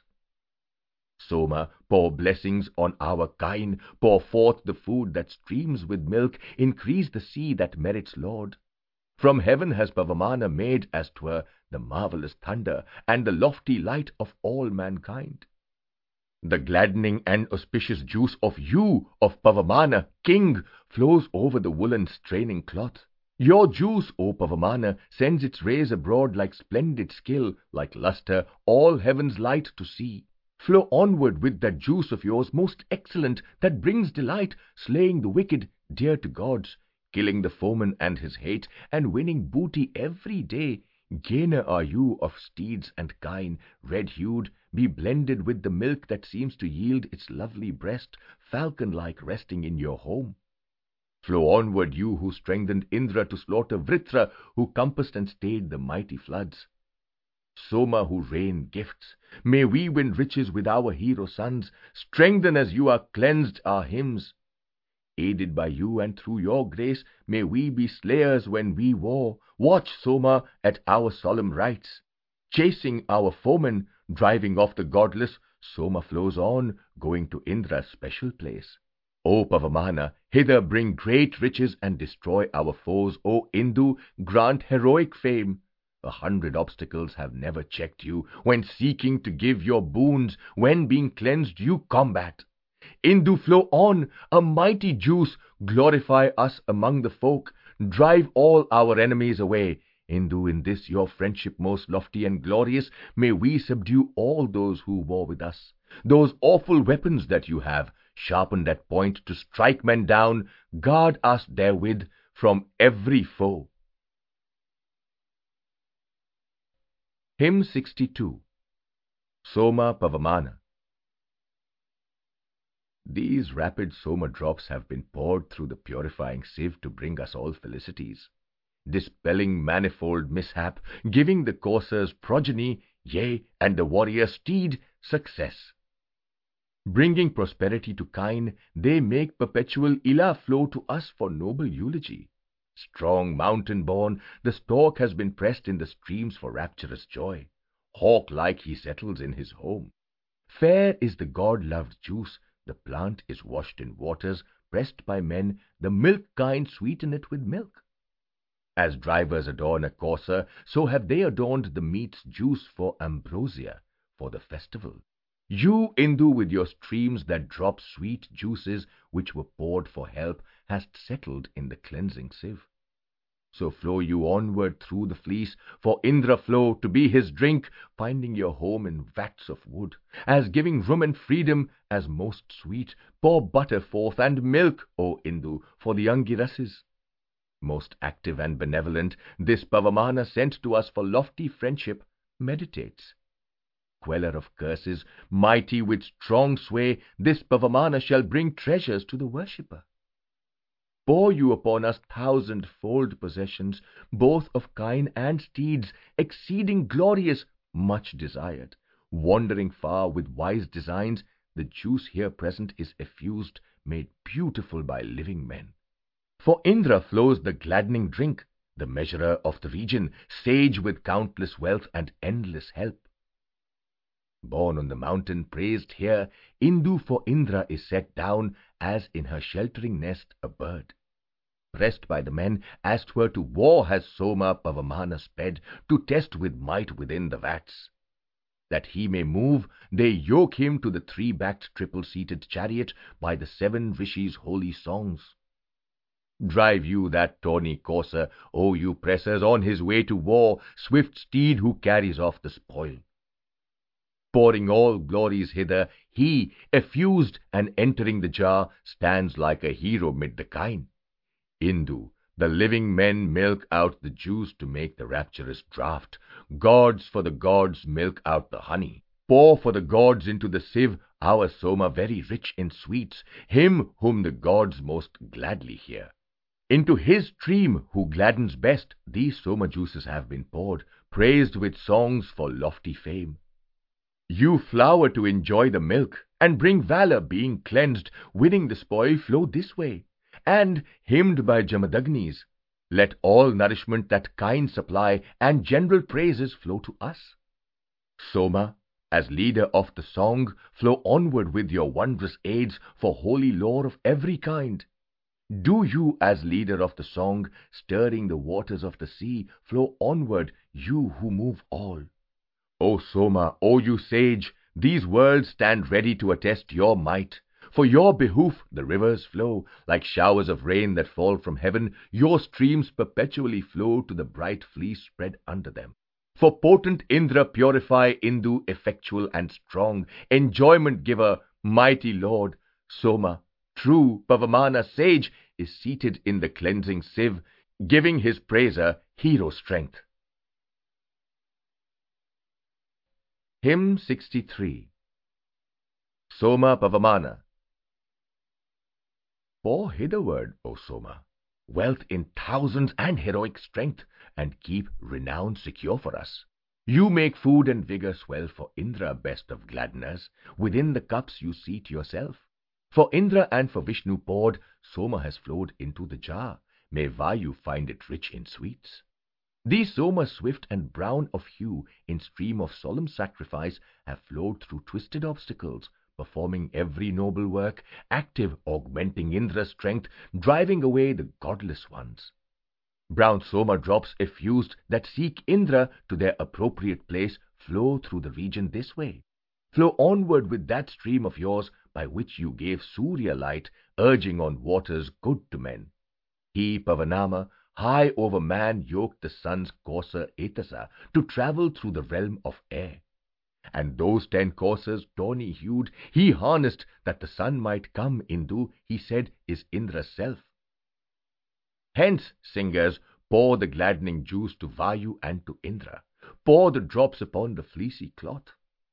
Soma, pour blessings on our kine, pour forth the food that streams with milk, increase the sea that merits Lord. From heaven has Pavamana made, as 'twere, the marvelous thunder, and the lofty light of all mankind. The gladdening and auspicious juice of you, of Pavamana, king, flows over the woolen straining cloth. Your juice, O Pavamana, sends its rays abroad like splendid skill, like lustre, all heaven's light to see. Flow onward with that juice of yours most excellent, that brings delight, slaying the wicked, dear to gods, killing the foeman and his hate, and winning booty every day. Gainer are you of steeds and kine, red-hued, be blended with the milk that seems to yield its lovely breast, falcon-like resting in your home. Flow onward, you who strengthened Indra to slaughter Vritra, who compassed and stayed the mighty floods. Soma, who rain gifts, may we win riches with our hero sons, strengthen as you are cleansed our hymns. Aided by you and through your grace, may we be slayers when we war. Watch, Soma, at our solemn rites. Chasing our foemen, driving off the godless, Soma flows on, going to Indra's special place. O Pavamana, hither bring great riches and destroy our foes. O Indu, grant heroic fame. A hundred obstacles have never checked you, when seeking to give your boons, when being cleansed you combat. Indu, flow on, a mighty juice, glorify us among the folk, drive all our enemies away. Indu, in this your friendship most lofty and glorious, may we subdue all those who war with us. Those awful weapons that you have, sharpened at point to strike men down, guard us therewith from every foe. Hymn sixty-two. Soma Pavamana. These rapid Soma drops have been poured through the purifying sieve to bring us all felicities, dispelling manifold mishap, giving the courser's progeny, yea, and the warrior steed, success. Bringing prosperity to kine, they make perpetual ila flow to us for noble eulogy. Strong mountain-born, the stork has been pressed in the streams for rapturous joy. Hawk-like he settles in his home. Fair is the god-loved juice, the plant is washed in waters, pressed by men, the milk kine sweeten it with milk. As drivers adorn a courser, so have they adorned the meat's juice for ambrosia, for the festival. You, Indu, with your streams that drop sweet juices, which were poured for help, hast settled in the cleansing sieve. So flow you onward through the fleece, for Indra flow, to be his drink, finding your home in vats of wood. As giving room and freedom, as most sweet, pour butter forth and milk, O Indu, for the Angirasses. Most active and benevolent, this Pavamana sent to us for lofty friendship, meditates. Queller of curses, mighty with strong sway, this Pavamana shall bring treasures to the worshipper. Pour you upon us thousand-fold possessions, both of kine and steeds, exceeding glorious, much desired. Wandering far with wise designs, the juice here present is effused, made beautiful by living men. For Indra flows the gladdening drink, the measurer of the region, sage with countless wealth and endless help. Born on the mountain, praised here, Indu for Indra is set down, as in her sheltering nest a bird. Pressed by the men, as 'twere to war, has Soma Pavamana sped, to test with might within the vats. That he may move, they yoke him to the three-backed triple-seated chariot by the seven rishis' holy songs. Drive you that tawny courser, O you pressers, on his way to war, swift steed who carries off the spoil. Pouring all glories hither, he, effused and entering the jar, stands like a hero mid the kine. Indu, The living men milk out the juice to make the rapturous draught. Gods for the gods milk out the honey. Pour for the gods into the sieve our Soma very rich in sweets, him whom the gods most gladly hear. Into his stream who gladdens best, these Soma juices have been poured, praised with songs for lofty fame. You flower to enjoy the milk, and bring valor being cleansed, winning the spoil flow this way, and, hymned by Jamadagnis, let all nourishment that kind supply and general praises flow to us. Soma, as leader of the song, flow onward with your wondrous aids for holy lore of every kind. Do you, as leader of the song, stirring the waters of the sea, flow onward, you who move all. O Soma, O you sage, these worlds stand ready to attest your might. For your behoof the rivers flow, like showers of rain that fall from heaven. Your streams perpetually flow to the bright fleece spread under them. For potent Indra purify Indu effectual and strong, enjoyment giver, mighty Lord. Soma, true Pavamana sage, is seated in the cleansing sieve, giving his praiser hero strength. Hymn sixty-three. Soma Pavamana. Pour hitherward, O Soma, wealth in thousands and heroic strength, and keep renown secure for us. You make food and vigor swell for Indra, best of gladdeners. Within the cups you seat yourself. For Indra and for Vishnu poured, Soma has flowed into the jar. May Vayu find it rich in sweets. These Somas, swift and brown of hue, in stream of solemn sacrifice, have flowed through twisted obstacles, performing every noble work, active, augmenting Indra's strength, driving away the godless ones. Brown Soma drops effused that seek Indra to their appropriate place flow through the region this way. Flow onward with that stream of yours by which you gave Surya light, urging on waters good to men. He, Pavanama, high over man, yoked the sun's courser Etasa to travel through the realm of air. And those ten coursers, tawny-hued, he harnessed that the sun might come. Indu, he said, is Indra's self. Hence, singers, pour the gladdening juice to Vayu and to Indra. Pour the drops upon the fleecy cloth.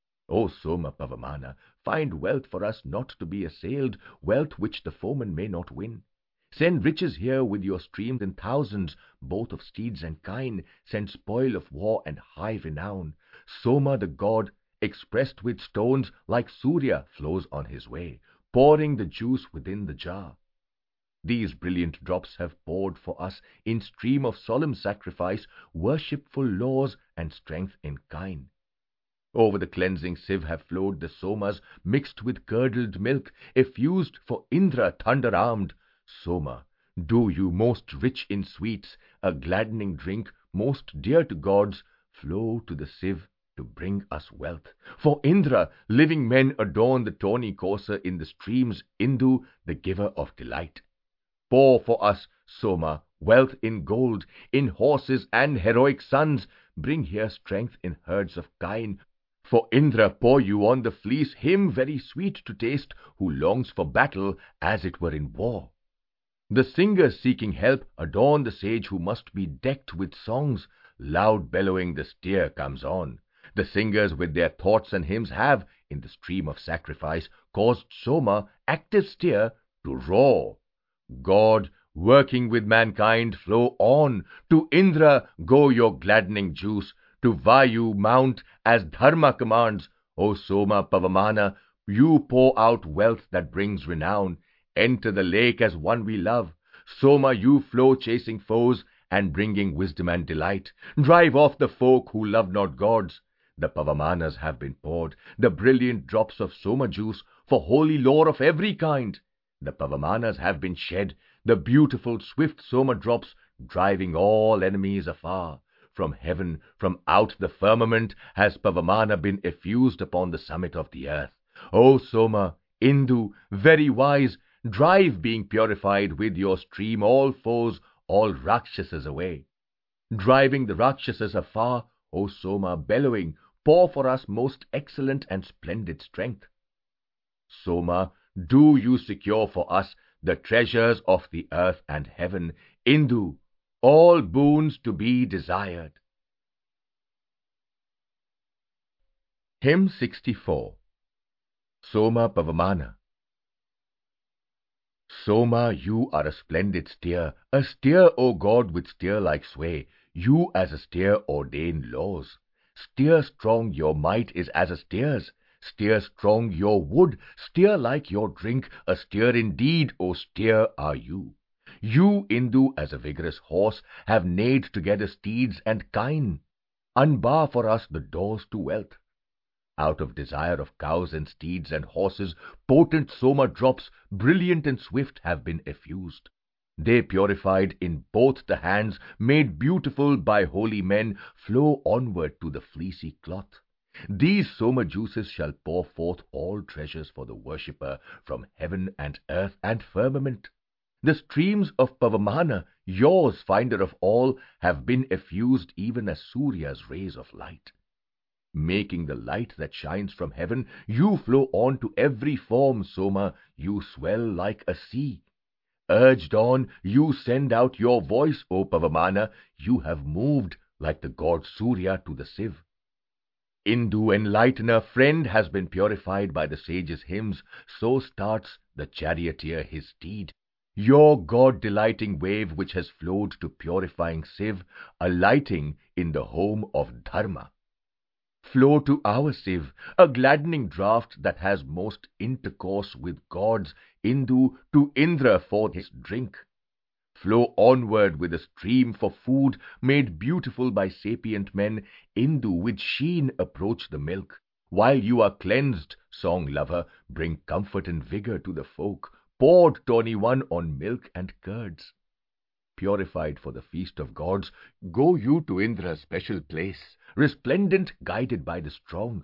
O Soma Pavamana, find wealth for us not to be assailed, wealth which the foeman may not win. Send riches here with your streams in thousands, both of steeds and kine. Send spoil of war and high renown. Soma the god, expressed with stones, like Surya, flows on his way, pouring the juice within the jar. These brilliant drops have poured for us, in stream of solemn sacrifice, worshipful laws and strength in kine. Over the cleansing sieve have flowed the Somas, mixed with curdled milk, effused for Indra thunder-armed. Soma, do you, most rich in sweets, a gladdening drink, most dear to gods, flow to the sieve to bring us wealth. For Indra, living men adorn the tawny courser in the streams, Indu, the giver of delight. Pour for us, Soma, wealth in gold, in horses and heroic sons. Bring here strength in herds of kine. For Indra, pour you on the fleece him very sweet to taste, who longs for battle as it were in war. The singers seeking help adorn the sage who must be decked with songs. Loud bellowing the steer comes on. The singers with their thoughts and hymns have, in the stream of sacrifice, caused Soma, active steer, to roar. God, working with mankind, flow on. To Indra go your gladdening juice. To Vayu mount as Dharma commands. O Soma Pavamana, you pour out wealth that brings renown. Enter the lake as one we love. Soma, you flow chasing foes and bringing wisdom and delight. Drive off the folk who love not gods. The Pavamanas have been poured, the brilliant drops of Soma juice, for holy lore of every kind. The Pavamanas have been shed, the beautiful swift Soma drops, driving all enemies afar. From heaven, from out the firmament, has Pavamana been effused upon the summit of the earth. O Soma, Indu, very wise, drive, being purified with your stream, all foes, all Rakshasas away. Driving the Rakshasas afar, O Soma, bellowing, pour for us most excellent and splendid strength. Soma, do you secure for us the treasures of the earth and heaven, Indu, all boons to be desired. Hymn sixty-four. Soma Pavamana. Soma, you are a splendid steer, a steer, O God, with steer-like sway. You as a steer ordain laws. Steer strong, your might is as a steer's. Steer strong your wood, steer like your drink. A steer indeed, O steer, are you. You, Indu, as a vigorous horse, have neighed together steeds and kine. Unbar for us the doors to wealth. Out of desire of cows and steeds and horses, potent Soma drops, brilliant and swift, have been effused. They, purified in both the hands, made beautiful by holy men, flow onward to the fleecy cloth. These Soma juices shall pour forth all treasures for the worshipper from heaven and earth and firmament. The streams of Pavamana, yours, finder of all, have been effused even as Surya's rays of light. Making the light that shines from heaven, you flow on to every form, Soma, you swell like a sea. Urged on, you send out your voice, O Pavamana, you have moved like the god Surya to the sieve. Indu, enlightener, friend, has been purified by the sages' hymns, so starts the charioteer his steed. Your God-delighting wave which has flowed to purifying sieve, alighting in the home of Dharma. Flow to our sieve, a gladdening draught that has most intercourse with gods, Indu, to Indra for his drink. Flow onward with a stream for food, made beautiful by sapient men, Indu, with sheen approach the milk. While you are cleansed, song-lover, bring comfort and vigor to the folk, poured, tawny one, on milk and curds. Purified for the feast of gods, go you to Indra's special place, resplendent, guided by the strong.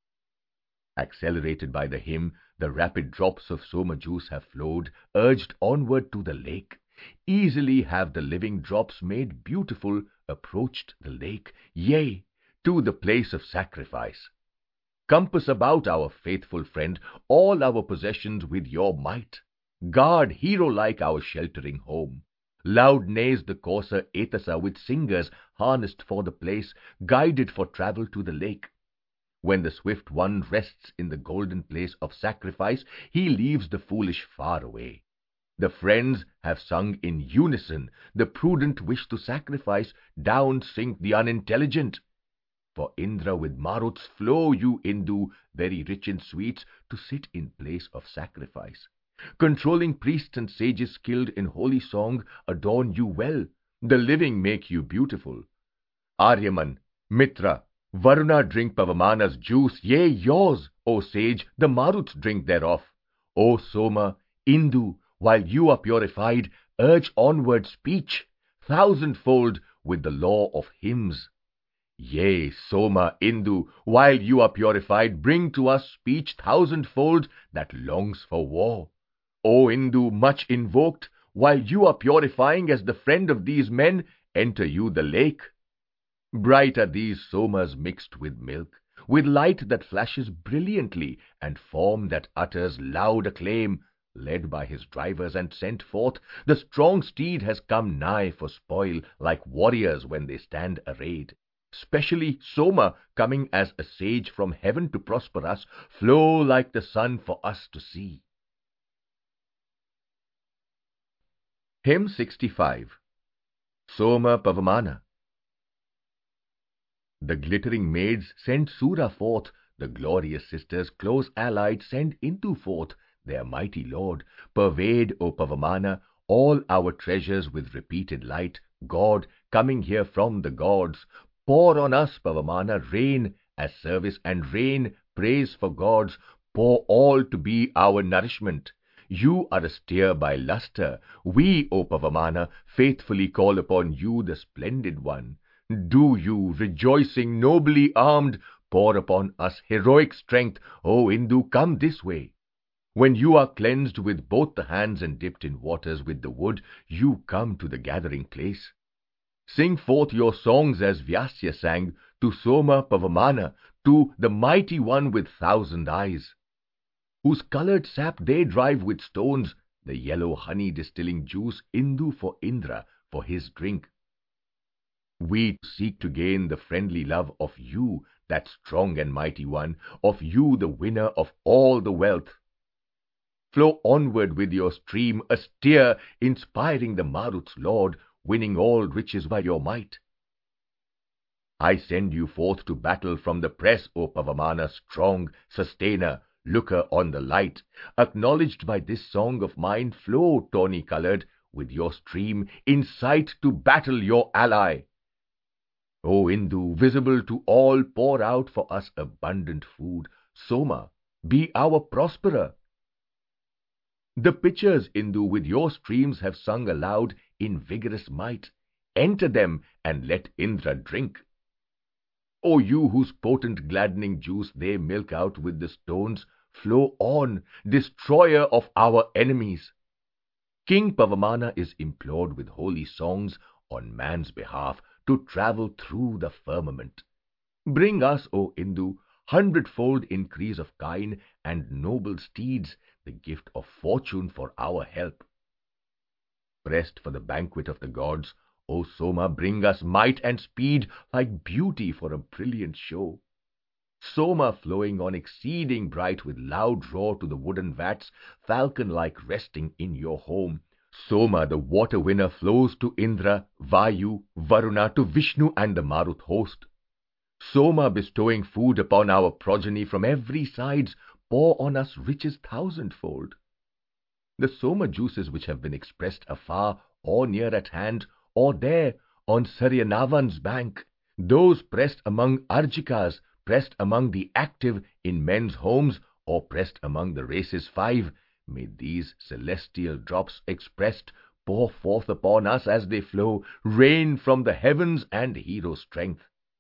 Accelerated by the hymn, the rapid drops of Soma juice have flowed, urged onward to the lake. Easily have the living drops, made beautiful, approached the lake, yea, to the place of sacrifice. Compass about our faithful friend all our possessions with your might. Guard, hero-like, our sheltering home. Loud neighs the courser Etasa with singers harnessed for the place, guided for travel to the lake. When the swift one rests in the golden place of sacrifice, he leaves the foolish far away. The friends have sung in unison, the prudent wish to sacrifice, down sink the unintelligent. For Indra with Maruts flow you, Indu, very rich in sweets, to sit in place of sacrifice. Controlling priests and sages skilled in holy song adorn you well, the living make you beautiful. Aryaman, Mitra, Varuna drink Pavamana's juice, yea, yours, O sage, the Maruts drink thereof. O Soma, Indu, while you are purified, urge onward speech, thousandfold, with the law of hymns. Yea, Soma, Indu, while you are purified, bring to us speech thousandfold that longs for war. O Indu, much invoked, while you are purifying as the friend of these men, enter you the lake. Bright are these Somas mixed with milk, with light that flashes brilliantly, and form that utters loud acclaim. Led by his drivers and sent forth, the strong steed has come nigh for spoil, like warriors when they stand arrayed. Specially Soma, coming as a sage from heaven to prosper us, flow like the sun for us to see. Hymn sixty-five. Soma Pavamana. The glittering maids send Sura forth, the glorious sisters, close allied, send Indu forth, their mighty lord. Pervade, O Pavamana, all our treasures with repeated light. God, coming here from the gods, pour on us, Pavamana, rain as service and rain, praise for gods. Pour all to be our nourishment. You are a steer by luster. We, O Pavamana, faithfully call upon you, the splendid one. Do you, rejoicing, nobly armed, pour upon us heroic strength. O Indu, come this way. When you are cleansed with both the hands and dipped in waters with the wood, you come to the gathering place. Sing forth your songs as Vyasya sang, to Soma Pavamana, to the mighty one with thousand eyes, whose colored sap they drive with stones, the yellow honey distilling juice Indu for Indra for his drink. We seek to gain the friendly love of you, that strong and mighty one, of you, the winner of all the wealth. Flow onward with your stream, a steer inspiring the Marut's lord, winning all riches by your might. I send you forth to battle from the press, O Pavamana, strong sustainer, looker on the light. Acknowledged by this song of mine, flow, tawny-colored, with your stream, in sight to battle your ally. O Indu, visible to all, pour out for us abundant food. Soma, be our prosperer. The pitchers, Indu, with your streams have sung aloud in vigorous might. Enter them and let Indra drink. O you whose potent gladdening juice they milk out with the stones, flow on, destroyer of our enemies. King Pavamana is implored with holy songs on man's behalf to travel through the firmament. Bring us, O Indu, hundredfold increase of kine and noble steeds, the gift of fortune for our help. Pressed for the banquet of the gods, O Soma, bring us might and speed, like beauty for a brilliant show. Soma flowing on exceeding bright with loud roar to the wooden vats, falcon-like resting in your home. Soma, the water winner, flows to Indra, Vayu, Varuna, to Vishnu and the Marut host. Soma, bestowing food upon our progeny from every sides, pour on us riches thousandfold. The Soma juices which have been expressed afar or near at hand, or there on Saryanavan's bank, those pressed among Arjikas, pressed among the active in men's homes, or pressed among the races five, may these celestial drops expressed pour forth upon us as they flow, rain from the heavens and hero strength.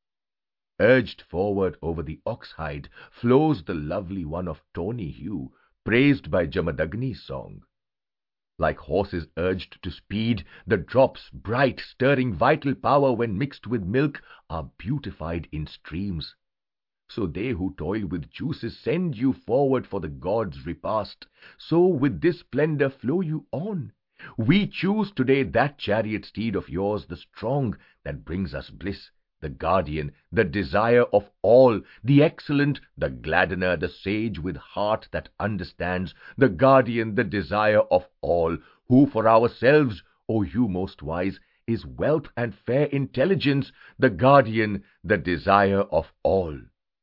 Urged forward over the ox-hide flows the lovely one of tawny hue, praised by Jamadagni's song. Like horses urged to speed, the drops, bright, stirring vital power when mixed with milk, are beautified in streams. So they who toil with juices send you forward for the gods' repast. So with this splendor flow you on. We choose today that chariot steed of yours, the strong, that brings us bliss, the guardian, the desire of all, the excellent, the gladdener, the sage with heart that understands, the guardian, the desire of all, who for ourselves, O you most wise, is wealth and fair intelligence, the guardian, the desire of all.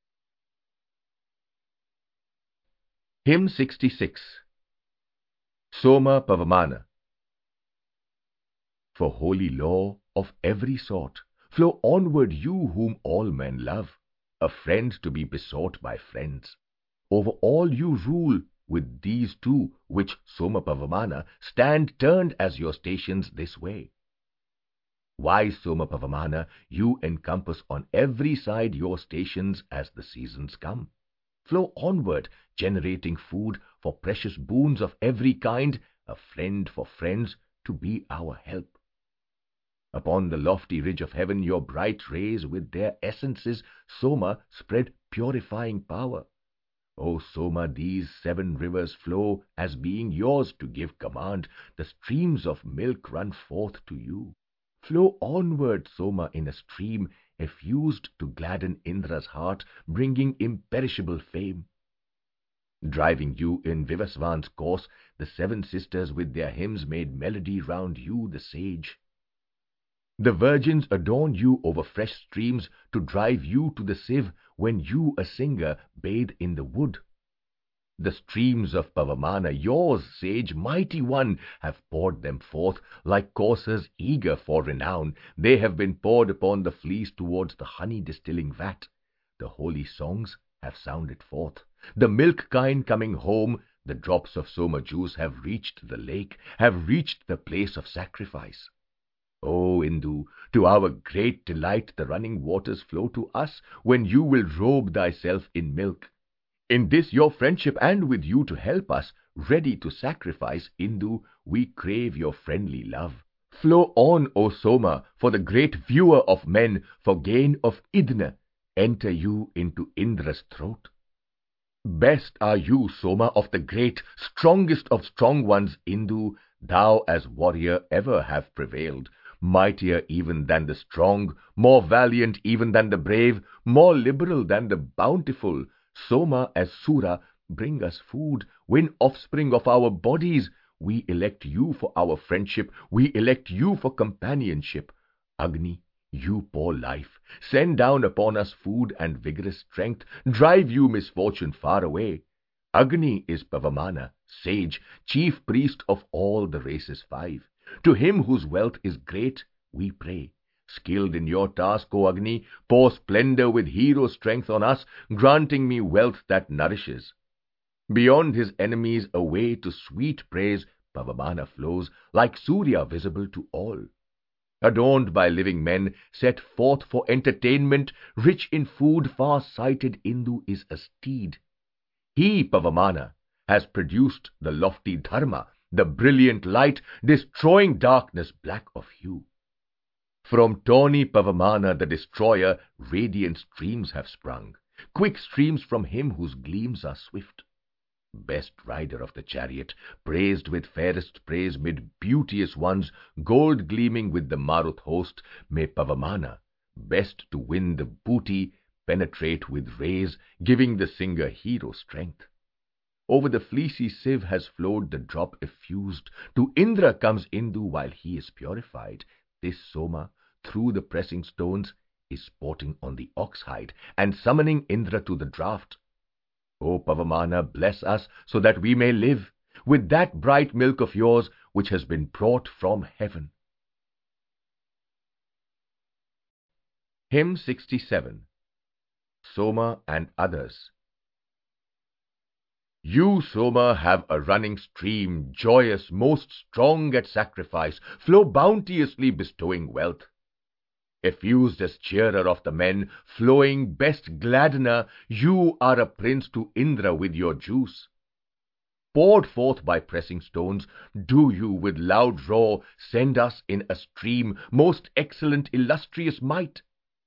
Hymn sixty-six. Soma Pavamana. For holy law of every sort, flow onward you whom all men love, a friend to be besought by friends. Over all you rule with these two, which Soma Pavamana stand turned as your stations this way. Wise Soma Pavamana, you encompass on every side your stations as the seasons come. Flow onward, generating food for precious boons of every kind, a friend for friends to be our help. Upon the lofty ridge of heaven your bright rays with their essences, Soma, spread purifying power. O Soma, these seven rivers flow as being yours to give command. The streams of milk run forth to you. Flow onward, Soma, in a stream effused to gladden Indra's heart, bringing imperishable fame. Driving you in Vivasvan's course, the seven sisters with their hymns made melody round you, the sage. The virgins adorn you over fresh streams to drive you to the sieve when you, a singer, bathe in the wood. The streams of Pavamana, yours, sage, mighty one, have poured them forth, like coursers eager for renown. They have been poured upon the fleece towards the honey-distilling vat. The holy songs have sounded forth. The milk kine coming home, the drops of Soma juice have reached the lake, have reached the place of sacrifice. O Indu, to our great delight the running waters flow to us when you will robe thyself in milk. In this your friendship and with you to help us, ready to sacrifice, Indu, we crave your friendly love. Flow on, O Soma, for the great viewer of men, for gain of Idna, enter you into Indra's throat. Best are you, Soma, of the great, strongest of strong ones, Indu. Thou as warrior ever have prevailed, mightier even than the strong, more valiant even than the brave, more liberal than the bountiful. Soma as Sura, bring us food, win offspring of our bodies. We elect you for our friendship, we elect you for companionship. Agni, you pour life, send down upon us food and vigorous strength, drive you misfortune far away. Agni is Pavamana, sage, chief priest of all the races five. To him whose wealth is great, we pray. Skilled in your task, O Agni, pour splendor with hero strength on us, granting me wealth that nourishes. Beyond his enemies, away to sweet praise, Pavamana flows, like Surya visible to all. Adorned by living men, set forth for entertainment, rich in food, far-sighted Indu is a steed. He, Pavamana, has produced the lofty Dharma, the brilliant light, destroying darkness black of hue. From tawny Pavamana, the destroyer, radiant streams have sprung, quick streams from him whose gleams are swift. Best rider of the chariot, praised with fairest praise mid beauteous ones, gold gleaming with the Marut host, may Pavamana, best to win the booty, penetrate with rays, giving the singer hero strength. Over the fleecy sieve has flowed the drop effused, to Indra comes Indu while he is purified. This Soma, through the pressing stones, is sporting on the ox hide, and summoning Indra to the draught. O Pavamana, bless us, so that we may live, with that bright milk of yours, which has been brought from heaven. Hymn sixty-seven. Soma and Others. You, Soma, have a running stream, joyous, most strong at sacrifice, flow bounteously bestowing wealth. Effused as cheerer of the men, flowing best gladdener, you are a prince to Indra with your juice. Poured forth by pressing stones, do you with loud roar send us in a stream, most excellent illustrious might.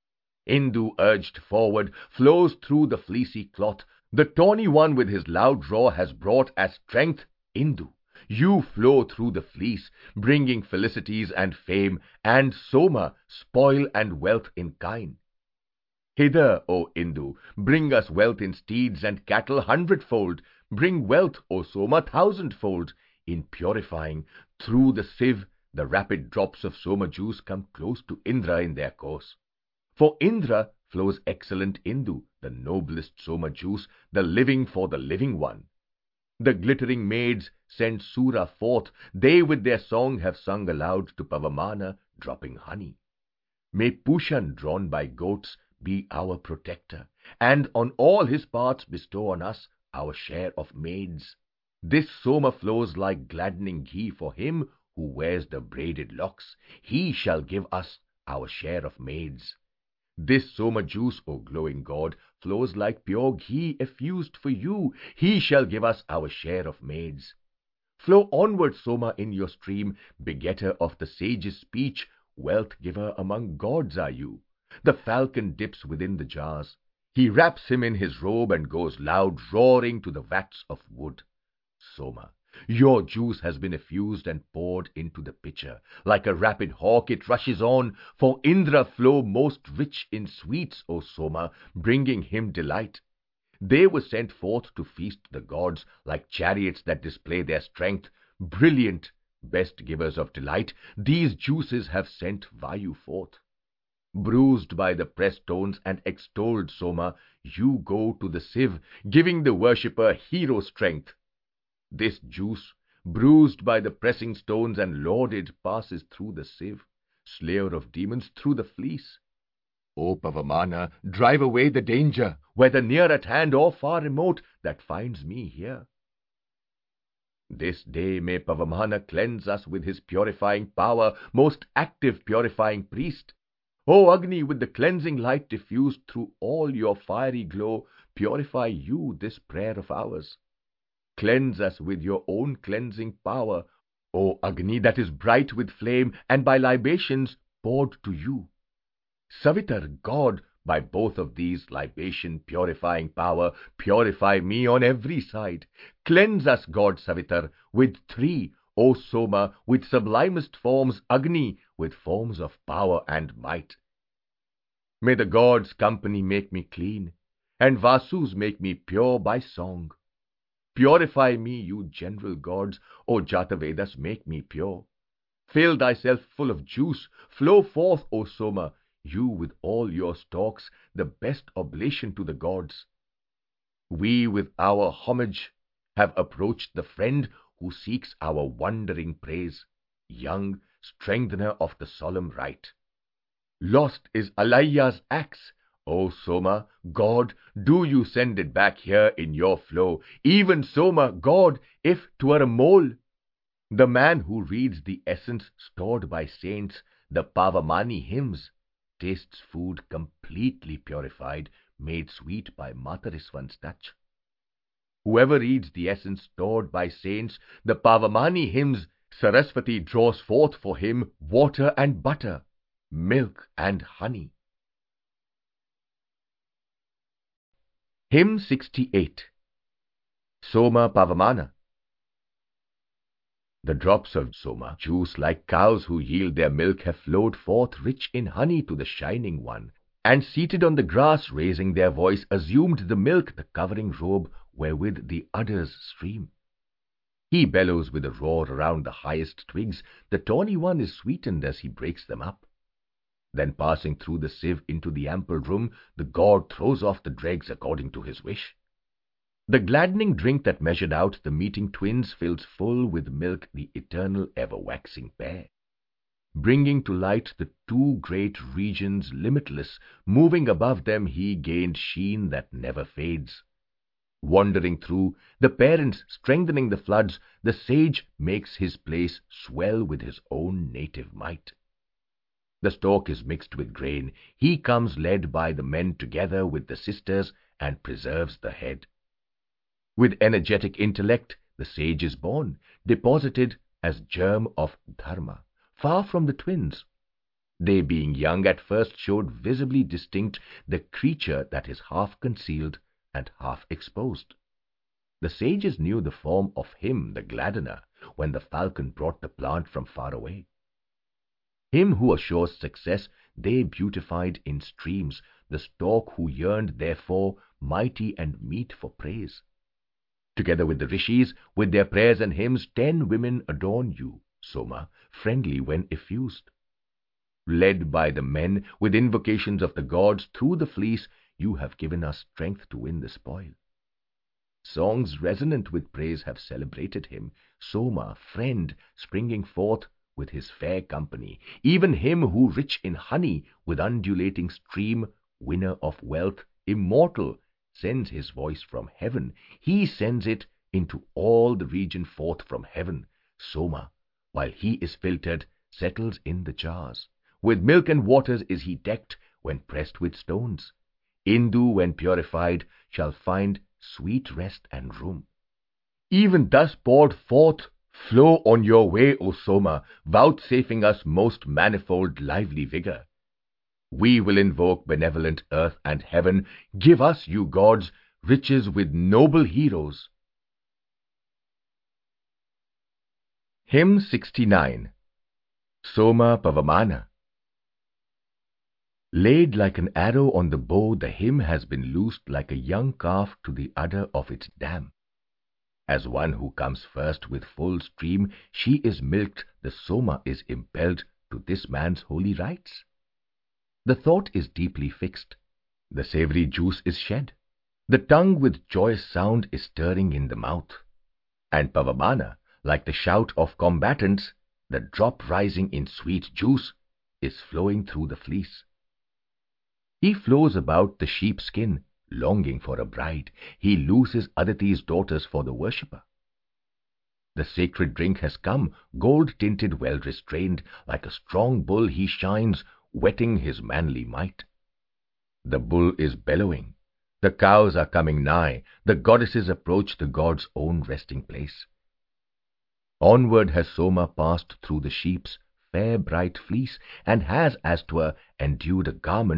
Indu, urged forward, flows through the fleecy cloth. The tawny one with his loud roar has brought as strength. Indu, you flow through the fleece, bringing felicities and fame, and Soma, spoil and wealth in kind. Hither, O Indu, bring us wealth in steeds and cattle hundredfold. Bring wealth, O Soma, thousandfold. In purifying, through the sieve, the rapid drops of Soma juice come close to Indra in their course. For Indra flows excellent Indu, the noblest Soma juice, the living for the living one. The glittering maids send Sura forth, they with their song have sung aloud to Pavamana, dropping honey. May Pushan, drawn by goats, be our protector, and on all his parts bestow on us our share of maids. This Soma flows like gladdening ghee for him who wears the braided locks. He shall give us our share of maids. This Soma juice, O glowing God, flows like pure ghee effused for you. He shall give us our share of maids. Flow onward, Soma, in your stream, begetter of the sage's speech. Wealth giver among gods are you. The falcon dips within the jars. He wraps him in his robe and goes loud roaring to the vats of wood. Soma, your juice has been effused and poured into the pitcher. Like a rapid hawk it rushes on, for Indra flow most rich in sweets, O Soma, bringing him delight. They were sent forth to feast the gods, like chariots that display their strength. Brilliant, best givers of delight, these juices have sent Vayu forth. Bruised by the pressed stones and extolled Soma, you go to the sieve, giving the worshipper hero strength. This juice, bruised by the pressing stones and lauded, passes through the sieve, slayer of demons, through the fleece. O Pavamana, drive away the danger, whether near at hand or far remote, that finds me here. This day may Pavamana cleanse us with his purifying power, most active purifying priest. O Agni, with the cleansing light diffused through all your fiery glow, purify you this prayer of ours. Cleanse us with your own cleansing power, O Agni, that is bright with flame, and by libations poured to you. Savitar, God, By both of these, libation, purifying power, purify me on every side. Cleanse us, God Savitar, with three, O Soma, with sublimest forms, Agni, with forms of power and might. May the gods' company make me clean, and Vasu's make me pure by song. Purify me, you general gods, O Jatavedas, make me pure. Fill thyself full of juice, flow forth, O Soma, you with all your stalks, the best oblation to the gods. We with our homage have approached the friend who seeks our wondering praise, young strengthener of the solemn rite. Lost is Alayya's axe, O Soma, God, do you send it back here in your flow, even Soma, God, if 'twere a mole. The man who reads the essence stored by saints, the Pavamani hymns, tastes food completely purified, made sweet by Matariswan's touch. Whoever reads the essence stored by saints, the Pavamani hymns, Saraswati draws forth for him water and butter, milk and honey. Hymn sixty-eight. Soma Pavamana. The drops of Soma juice, like cows who yield their milk, have flowed forth rich in honey to the Shining One, and seated on the grass, raising their voice, assumed the milk the covering robe wherewith the udders stream. He bellows with a roar around the highest twigs, the tawny one is sweetened as he breaks them up. Then passing through the sieve into the ample room, the god throws off the dregs according to his wish. The gladdening drink that measured out the meeting twins fills full with milk the eternal ever-waxing pair. Bringing to light the two great regions limitless, moving above them he gained sheen that never fades. Wandering through, the parents strengthening the floods, the sage makes his place swell with his own native might. The stalk is mixed with grain, he comes led by the men together with the sisters and preserves the head. With energetic intellect, the sage is born, deposited as germ of dharma, far from the twins. They, being young, at first showed visibly distinct the creature that is half concealed and half exposed. The sages knew the form of him, the gladdener, when the falcon brought the plant from far away. Him who assures success they beautified in streams, the stalk who yearned therefore, mighty and meet for praise. Together with the rishis, with their prayers and hymns, ten women adorn you, Soma, friendly when effused. Led by the men, with invocations of the gods, through the fleece, you have given us strength to win the spoil. Songs resonant with praise have celebrated him, Soma, friend, springing forth with his fair company, even him who, rich in honey, with undulating stream, winner of wealth, immortal, sends his voice from heaven. He sends it into all the region forth from heaven. Soma, while he is filtered, settles in the jars. With milk and waters is he decked when pressed with stones. Indu, when purified, shall find sweet rest and room. Even thus poured forth, flow on your way, O Soma, vouchsafing us most manifold lively vigor. We will invoke benevolent earth and heaven. Give us, you gods, riches with noble heroes. Hymn sixty-nine. Soma Pavamana. Laid like an arrow on the bow, the hymn has been loosed like a young calf to the udder of its dam. As one who comes first with full stream, she is milked, the Soma is impelled to this man's holy rites. The thought is deeply fixed, the savory juice is shed, the tongue with joyous sound is stirring in the mouth, and Pavamana, like the shout of combatants, the drop rising in sweet juice, is flowing through the fleece. He flows about the sheepskin, longing for a bride. He looses Aditi's daughters for the worshipper. The sacred drink has come, gold-tinted, well-restrained. Like a strong bull he shines, whetting his manly might. The bull is bellowing. The cows are coming nigh. The goddesses approach the god's own resting place. Onward has Soma passed through the sheep's fair bright fleece, and has, as 'twere, endued a garment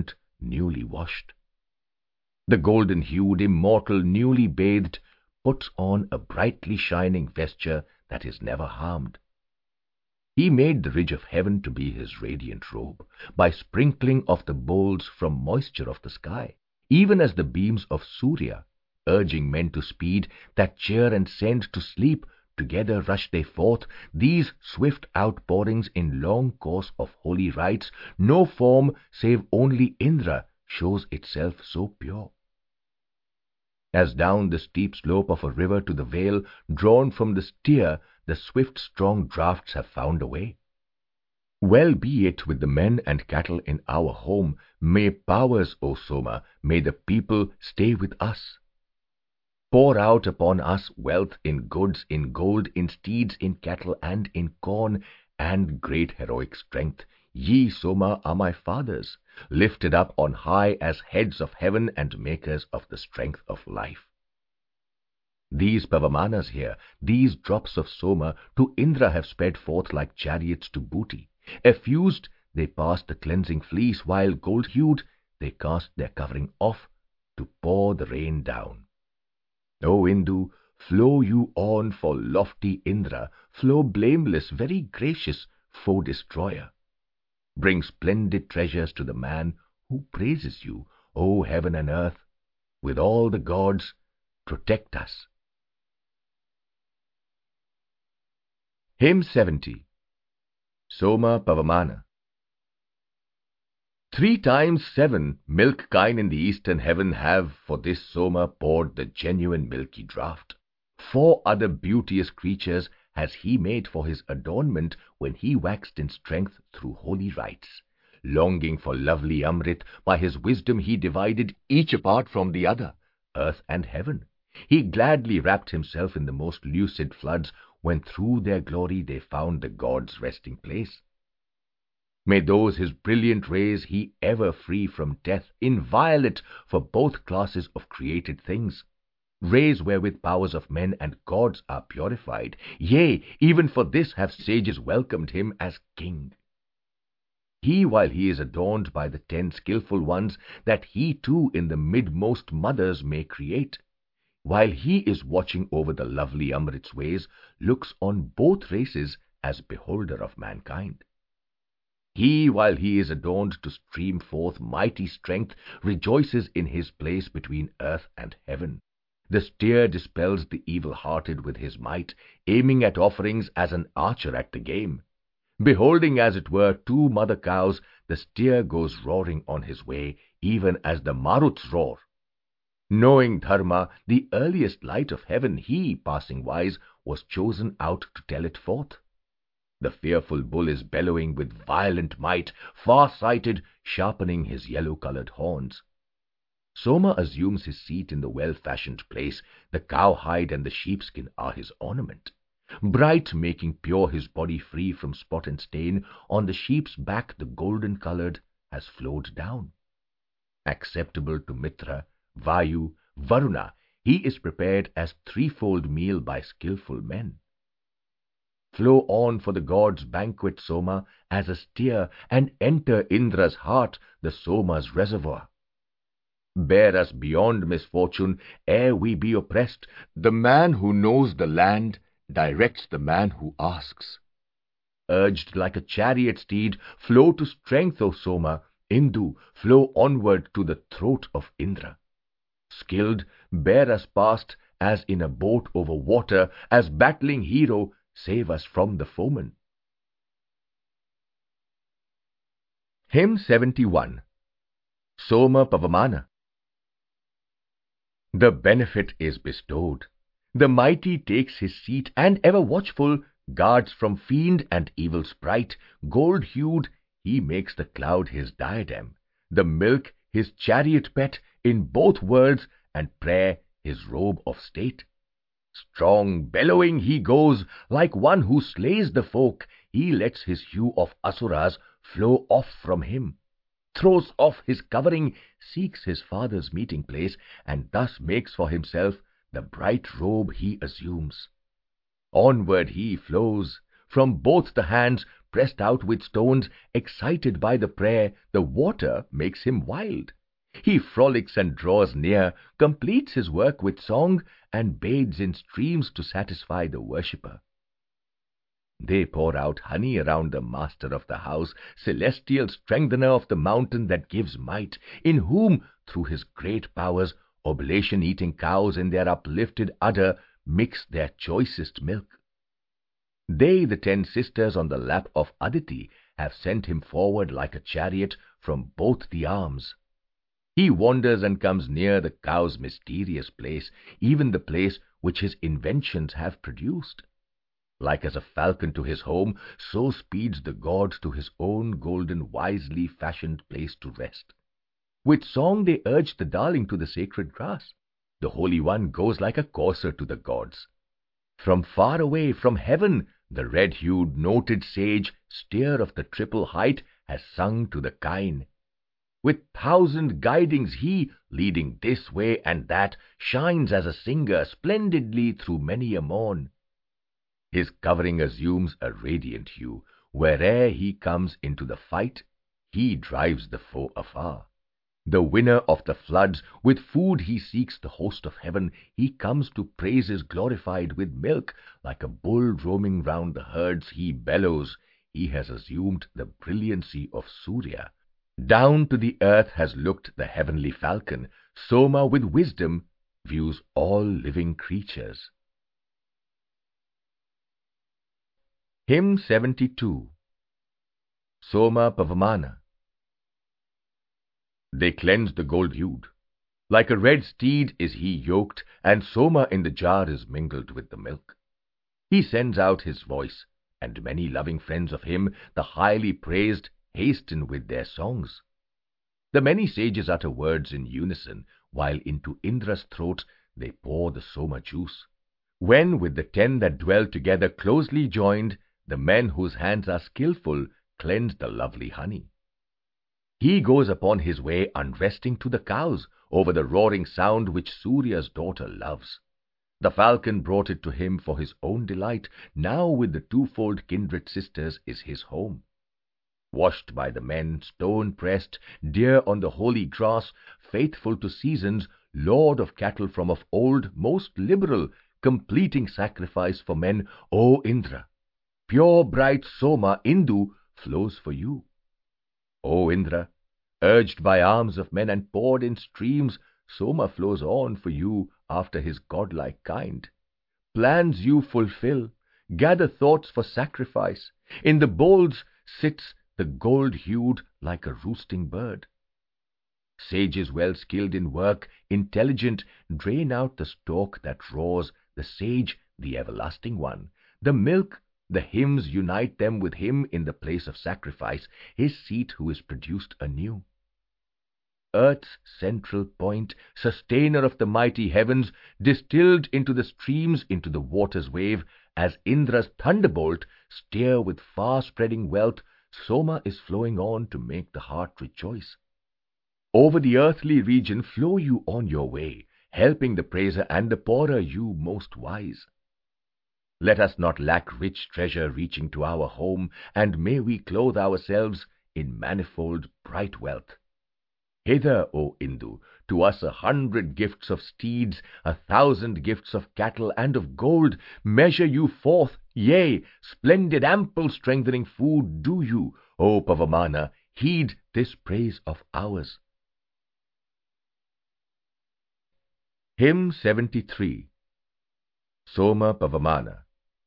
newly washed. The golden-hued immortal newly bathed puts on a brightly shining vesture that is never harmed. He made the ridge of heaven to be his radiant robe, by sprinkling of the bowls from moisture of the sky, even as the beams of Surya, urging men to speed, that cheer and send to sleep, together rush they forth, these swift outpourings in long course of holy rites. No form save only Indra shows itself so pure. As down the steep slope of a river to the vale, drawn from the steer, the swift strong draughts have found a way. Well be it with the men and cattle in our home. May powers, O Soma, may the people stay with us. Pour out upon us wealth in goods, in gold, in steeds, in cattle, and in corn, and great heroic strength. Ye, Soma, are my fathers, lifted up on high as heads of heaven and makers of the strength of life. These Pavamanas here, these drops of Soma, to Indra have sped forth like chariots to booty. Effused, they passed the cleansing fleece, while gold-hued, they cast their covering off, to pour the rain down. O Indu, flow you on for lofty Indra, flow blameless, very gracious, foe-destroyer. Bring splendid treasures to the man who praises you, O heaven and earth, with all the gods, protect us. Hymn seventy. Soma Pavamana. Three times seven milk kine in the eastern heaven have for this Soma poured the genuine milky draught. Four other beauteous creatures has he made for his adornment when he waxed in strength through holy rites. Longing for lovely Amrit, by his wisdom he divided each apart from the other, earth and heaven. He gladly wrapped himself in the most lucid floods, when through their glory they found the gods' resting place. May those his brilliant rays he ever free from death, inviolate for both classes of created things, rays wherewith powers of men and gods are purified. Yea, even for this have sages welcomed him as king. He, while he is adorned by the ten skillful ones, that he too in the midmost mothers may create, while he is watching over the lovely Amrit's ways, looks on both races as beholder of mankind. He, while he is adorned to stream forth mighty strength, rejoices in his place between earth and heaven. The steer dispels the evil-hearted with his might, aiming at offerings as an archer at the game. Beholding, as it were, two mother cows, the steer goes roaring on his way, even as the maruts roar. Knowing Dharma, the earliest light of heaven, he, passing wise, was chosen out to tell it forth. The fearful bull is bellowing with violent might, far-sighted, sharpening his yellow-colored horns. Soma assumes his seat in the well-fashioned place. The cowhide and the sheepskin are his ornament. Bright, making pure his body free from spot and stain, on the sheep's back the golden-colored has flowed down. Acceptable to Mitra, Vayu, Varuna, he is prepared as threefold meal by skillful men. Flow on for the gods' banquet, Soma, as a steer, and enter Indra's heart, the Soma's reservoir. Bear us beyond misfortune, ere we be oppressed. The man who knows the land directs the man who asks. Urged like a chariot steed, flow to strength, O Soma. Indu, flow onward to the throat of Indra. Skilled, bear us past, as in a boat over water, as battling hero, save us from the foeman. Hymn seventy-one. Soma Pavamana. The benefit is bestowed. The mighty takes his seat, and ever watchful, guards from fiend and evil sprite. Gold-hued, he makes the cloud his diadem, the milk his chariot pet, in both worlds, and prayer his robe of state. Strong, bellowing he goes, like one who slays the folk. He lets his hue of asuras flow off from him, throws off his covering, seeks his father's meeting place, and thus makes for himself the bright robe he assumes. Onward he flows, from both the hands pressed out with stones, excited by the prayer, the water makes him wild. He frolics and draws near, completes his work with song, and bathes in streams to satisfy the worshipper. They pour out honey around the master of the house, celestial strengthener of the mountain that gives might, in whom, through his great powers, oblation-eating cows in their uplifted udder mix their choicest milk. They, the ten sisters on the lap of Aditi, have sent him forward like a chariot from both the arms. He wanders and comes near the cow's mysterious place, even the place which his inventions have produced. Like as a falcon to his home, so speeds the god to his own golden, wisely fashioned place to rest. With song they urge the darling to the sacred grass. The Holy One goes like a courser to the gods. From far away, from heaven, the red-hued, noted sage, steer of the triple height, has sung to the kine. With thousand guidings he, leading this way and that, shines as a singer splendidly through many a morn. His covering assumes a radiant hue. Where'er he comes into the fight, he drives the foe afar. The winner of the floods, with food he seeks the host of heaven. He comes to praises glorified with milk. Like a bull roaming round the herds, he bellows. He has assumed the brilliancy of Surya. Down to the earth has looked the heavenly falcon. Soma with wisdom views all living creatures. Hymn seventy-two. Soma Pavamana. They cleanse the gold-hued. Like a red steed is he yoked, and Soma in the jar is mingled with the milk. He sends out his voice, and many loving friends of him, the highly praised, hasten with their songs. The many sages utter words in unison, while into Indra's throat they pour the Soma juice. When with the ten that dwell together closely joined, the men whose hands are skillful cleanse the lovely honey. He goes upon his way unresting to the cows, over the roaring sound which Surya's daughter loves. The falcon brought it to him for his own delight. Now with the twofold kindred sisters is his home. Washed by the men, stone-pressed, dear on the holy grass, faithful to seasons, lord of cattle from of old, most liberal, completing sacrifice for men, O Indra, pure bright Soma, Indu, flows for you. O Indra, urged by arms of men and poured in streams, Soma flows on for you after his godlike kind. Plans you fulfill, gather thoughts for sacrifice. In the bowls sits the gold-hued like a roosting bird. Sages well skilled in work, intelligent, drain out the stork that roars, the sage, the everlasting one. The milk, the hymns unite them with him in the place of sacrifice, his seat who is produced anew. Earth's central point, sustainer of the mighty heavens, distilled into the streams, into the water's wave, as Indra's thunderbolt, steer with far-spreading wealth, Soma is flowing on to make the heart rejoice. Over the earthly region flow you on your way, helping the praiser and the pourer, you most wise. Let us not lack rich treasure reaching to our home, and may we clothe ourselves in manifold bright wealth. Hither, O Indu, to us a hundred gifts of steeds, a thousand gifts of cattle and of gold. Measure you forth, yea, splendid ample strengthening food do you, O Pavamana, heed this praise of ours. Hymn seventy-three. Soma Pavamana.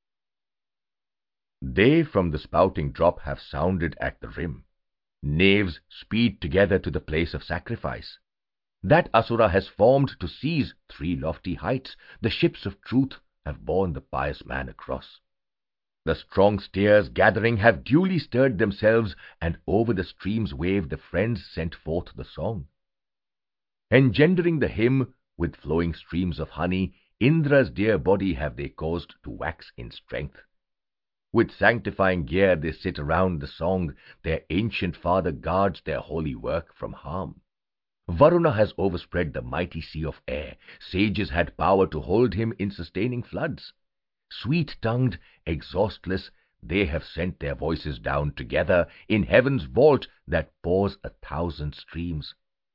They from the spouting drop have sounded at the rim. Knaves speed together to the place of sacrifice. That Asura has formed to seize three lofty heights, the ships of truth have borne the pious man across. The strong steers gathering have duly stirred themselves, and over the stream's wave the friends sent forth the song. Engendering the hymn with flowing streams of honey, Indra's dear body have they caused to wax in strength. With sanctifying gear they sit around the song, their ancient father guards their holy work from harm. Varuna has overspread the mighty sea of air, sages had power to hold him in sustaining floods. Sweet-tongued, exhaustless, they have sent their voices down together in heaven's vault that pours a thousand streams.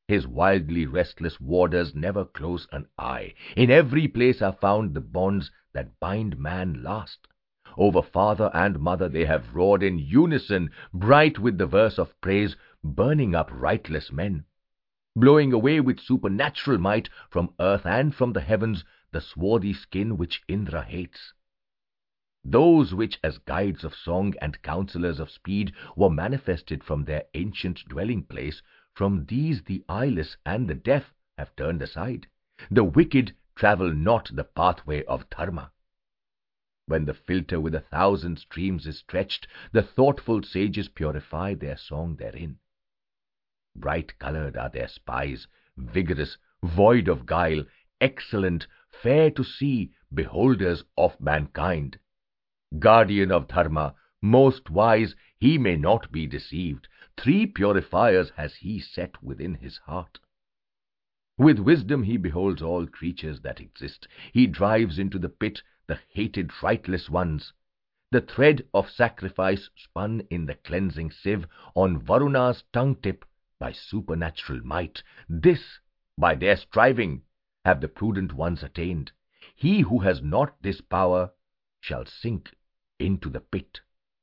His wildly restless warders never close an eye. In every place are found the bonds that bind man last. Over father and mother they have roared in unison, bright with the verse of praise, burning up rightless men, blowing away with supernatural might from earth and from the heavens the swarthy skin which Indra hates. Those which as guides of song and counselors of speed were manifested from their ancient dwelling place, from these the eyeless and the deaf have turned aside. The wicked travel not the pathway of dharma. When the filter with a thousand streams is stretched, the thoughtful sages purify their song therein. Bright-colored are their spies, vigorous, void of guile, excellent, fair to see, beholders of mankind. Guardian of dharma, most wise, he may not be deceived. Three purifiers has he set within his heart. With wisdom he beholds all creatures that exist. He drives into the pit the hated rightless ones. The thread of sacrifice spun in the cleansing sieve on Varuna's tongue-tip by supernatural might. This, by their striving, have the prudent ones attained. He who has not this power shall sink into the pit.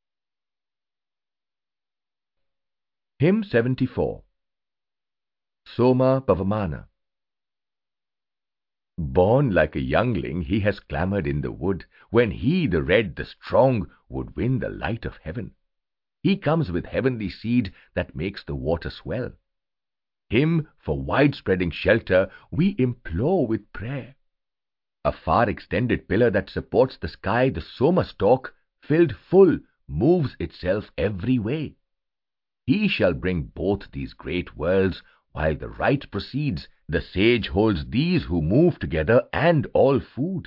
Hymn seventy-four. Soma Pavamana. Born like a youngling, he has clamoured in the wood, when he, the red, the strong, would win the light of heaven. He comes with heavenly seed that makes the water swell. Him for wide-spreading shelter we implore with prayer. A far-extended pillar that supports the sky, the Soma stalk, filled full, moves itself every way. He shall bring both these great worlds, while the right proceeds. The sage holds these who move together and all food.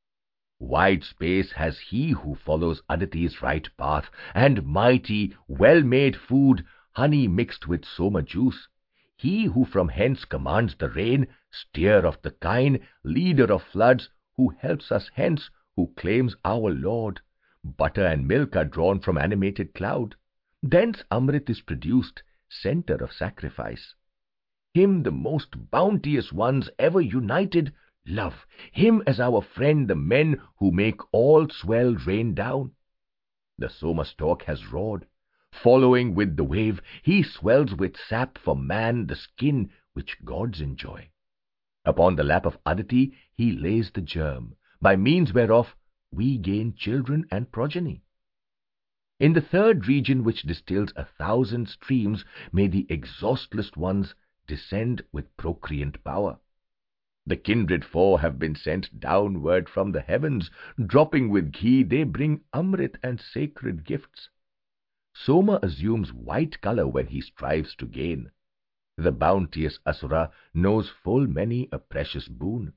Wide space has he who follows Aditi's right path, and mighty, well-made food, honey mixed with Soma juice. He who from hence commands the rain, steer of the kine, leader of floods, who helps us hence, who claims our Lord. Butter and milk are drawn from animated cloud. Thence Amrit is produced, centre of sacrifice. Him the most bounteous ones ever united love. Him as our friend the men who make all swell rain down. The Soma stalk has roared. Following with the wave, he swells with sap for man the skin which gods enjoy. Upon the lap of Aditi he lays the germ, by means whereof we gain children and progeny. In the third region which distills a thousand streams, may the exhaustless ones descend with procreant power. The kindred four have been sent downward from the heavens. Dropping with ghee, they bring Amrit and sacred gifts. Soma assumes white color when he strives to gain. The bounteous Asura knows full many a precious boon.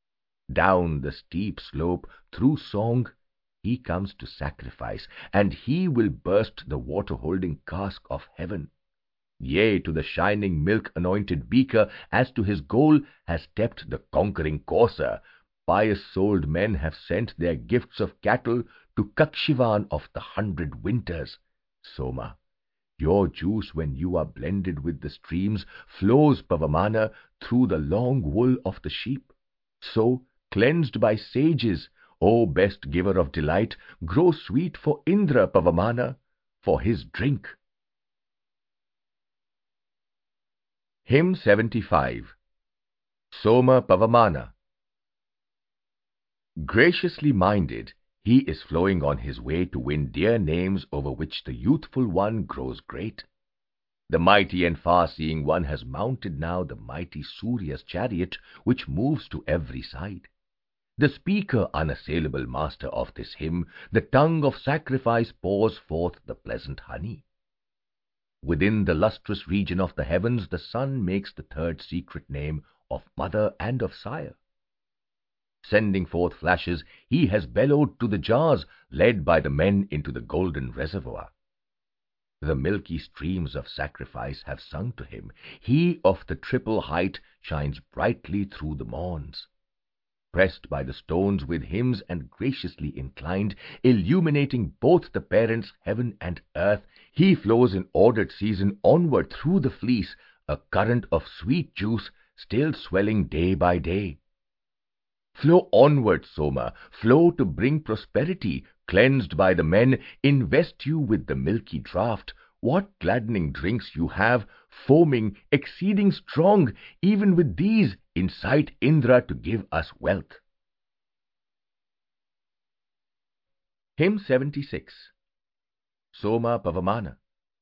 Down the steep slope, through song, he comes to sacrifice, and he will burst the water-holding cask of heaven. Yea, to the shining milk-anointed beaker, as to his goal, has stepped the conquering courser. Pious-souled men have sent their gifts of cattle to Kakshivan of the hundred winters. Soma, your juice, when you are blended with the streams, flows, Pavamana, through the long wool of the sheep. So, cleansed by sages, O best giver of delight, grow sweet for Indra, Pavamana, for his drink. Hymn seventy-five. Soma Pavamana. Graciously minded, he is flowing on his way to win dear names over which the youthful one grows great. The mighty and far-seeing one has mounted now the mighty Surya's chariot, which moves to every side. The speaker, unassailable master of this hymn, the tongue of sacrifice pours forth the pleasant honey. Within the lustrous region of the heavens, the sun makes the third secret name of mother and of sire. Sending forth flashes, he has bellowed to the jars, led by the men into the golden reservoir. The milky streams of sacrifice have sung to him. He of the triple height shines brightly through the morns. Pressed by the stones with hymns and graciously inclined, illuminating both the parents, heaven and earth, he flows in ordered season onward through the fleece, a current of sweet juice still swelling day by day. Flow onward, Soma, flow to bring prosperity, cleansed by the men, invest you with the milky draught. What gladdening drinks you have, foaming, exceeding strong, even with these incite Indra to give us wealth. Hymn seventy-six. Soma Pavamana.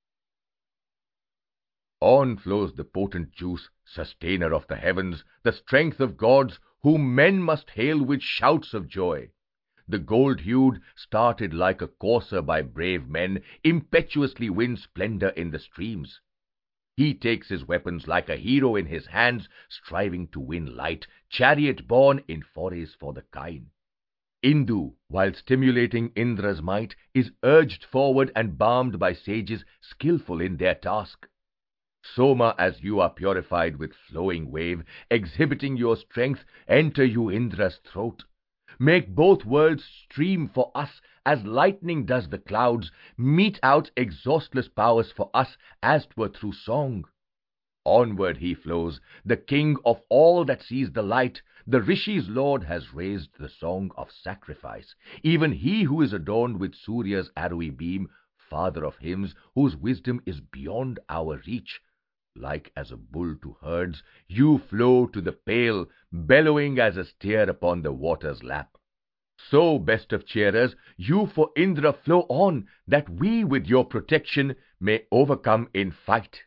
On flows the potent juice, sustainer of the heavens, the strength of gods, whom men must hail with shouts of joy. The gold-hued, started like a courser by brave men, impetuously wins splendor in the streams. He takes his weapons like a hero in his hands, striving to win light, chariot-borne in forays for the kine. Indu, while stimulating Indra's might, is urged forward and balmed by sages skillful in their task. Soma, as you are purified with flowing wave, exhibiting your strength, enter you Indra's throat. Make both worlds stream for us as lightning does the clouds, mete out exhaustless powers for us as 'twere through song. Onward he flows, the king of all that sees the light. The Rishi's lord has raised the song of sacrifice. Even he who is adorned with Surya's arrowy beam, father of hymns, whose wisdom is beyond our reach. Like as a bull to herds, you flow to the pale, bellowing as a steer upon the water's lap. So, best of cheerers, you for Indra flow on, that we with your protection may overcome in fight.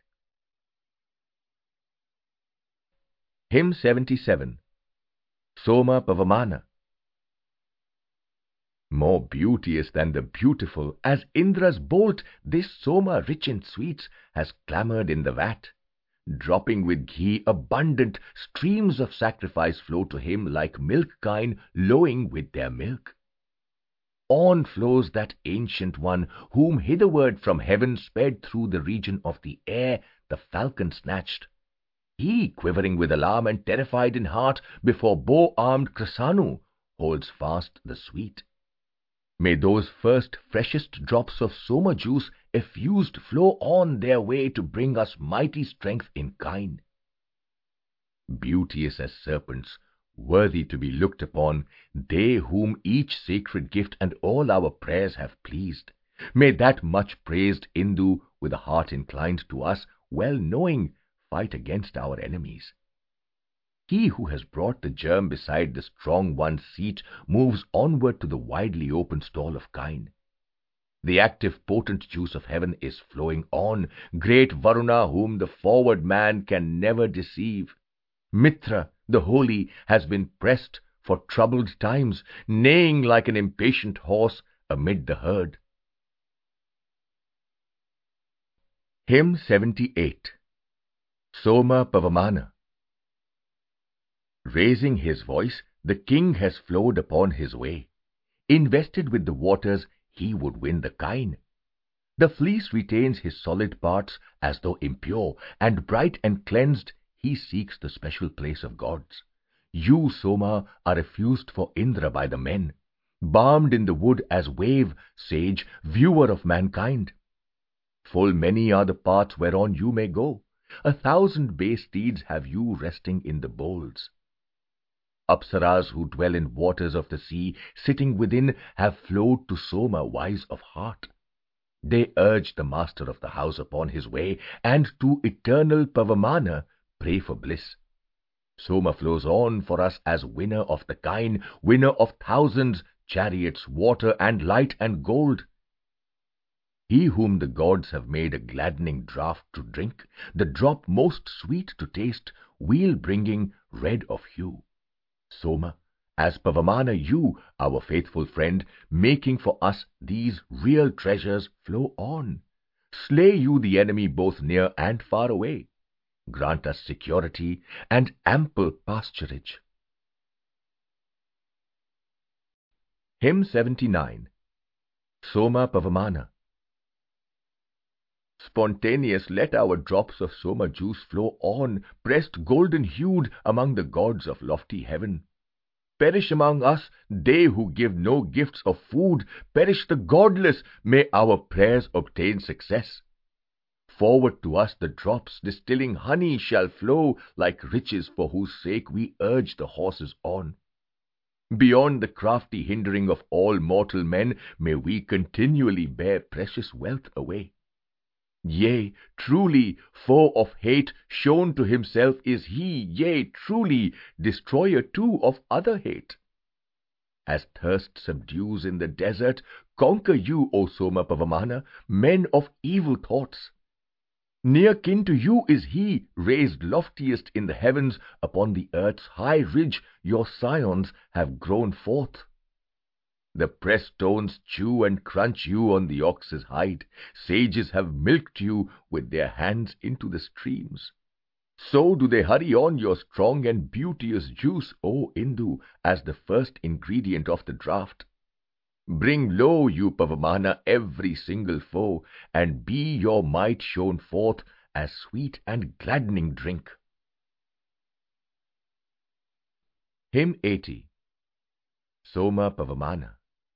Hymn seventy-seven. Soma Pavamana. More beauteous than the beautiful, as Indra's bolt, this Soma, rich in sweets, has clamoured in the vat. Dropping with ghee abundant, streams of sacrifice flow to him like milk kine lowing with their milk. On flows that ancient one, whom hitherward from heaven sped through the region of the air the falcon snatched. He, quivering with alarm and terrified in heart, before bow-armed Krasanu holds fast the sweet. May those first freshest drops of Soma juice effused flow on their way to bring us mighty strength in kine. Beauteous as serpents, worthy to be looked upon, they whom each sacred gift and all our prayers have pleased. May that much praised Indu, with a heart inclined to us, well knowing, fight against our enemies. He who has brought the germ beside the strong one's seat moves onward to the widely open stall of kine. The active, potent juice of heaven is flowing on, great Varuna, whom the forward man can never deceive. Mitra, the holy, has been pressed for troubled times, neighing like an impatient horse amid the herd. Hymn seventy-eight. Soma Pavamana. Raising his voice, the king has flowed upon his way. Invested with the waters, he would win the kine. The fleece retains his solid parts as though impure, and bright and cleansed he seeks the special place of gods. You, Soma, are refused for Indra by the men, balmed in the wood as wave, sage, viewer of mankind. Full many are the paths whereon you may go. A thousand bay steeds have you resting in the bowls. Apsaras who dwell in waters of the sea, sitting within, have flowed to Soma, wise of heart. They urge the master of the house upon his way, and to eternal Pavamana pray for bliss. Soma flows on for us as winner of the kine, winner of thousands, chariots, water, and light and gold. He whom the gods have made a gladdening draught to drink, the drop most sweet to taste, wheel bringing, red of hue. Soma, as Pavamana you, our faithful friend, making for us these real treasures, flow on. Slay you the enemy both near and far away. Grant us security and ample pasturage. Hymn seventy-nine. Soma Pavamana. Spontaneous let our drops of Soma juice flow on, pressed golden-hued among the gods of lofty heaven. Perish among us they who give no gifts of food, perish the godless, may our prayers obtain success. Forward to us the drops, distilling honey, shall flow like riches, for whose sake we urge the horses on. Beyond the crafty hindering of all mortal men, may we continually bear precious wealth away. Yea, truly, foe of hate, shown to himself is he, yea, truly, destroyer too of other hate. As thirst subdues in the desert, conquer you, O Soma Pavamana, men of evil thoughts. Near kin to you is he, raised loftiest in the heavens, upon the earth's high ridge your scions have grown forth. The pressed stones chew and crunch you on the ox's hide. Sages have milked you with their hands into the streams. So do they hurry on your strong and beauteous juice, O Indu, as the first ingredient of the draught. Bring low, you Pavamana, every single foe, and be your might shown forth as sweet and gladdening drink. Hymn eighty. Soma Pavamana.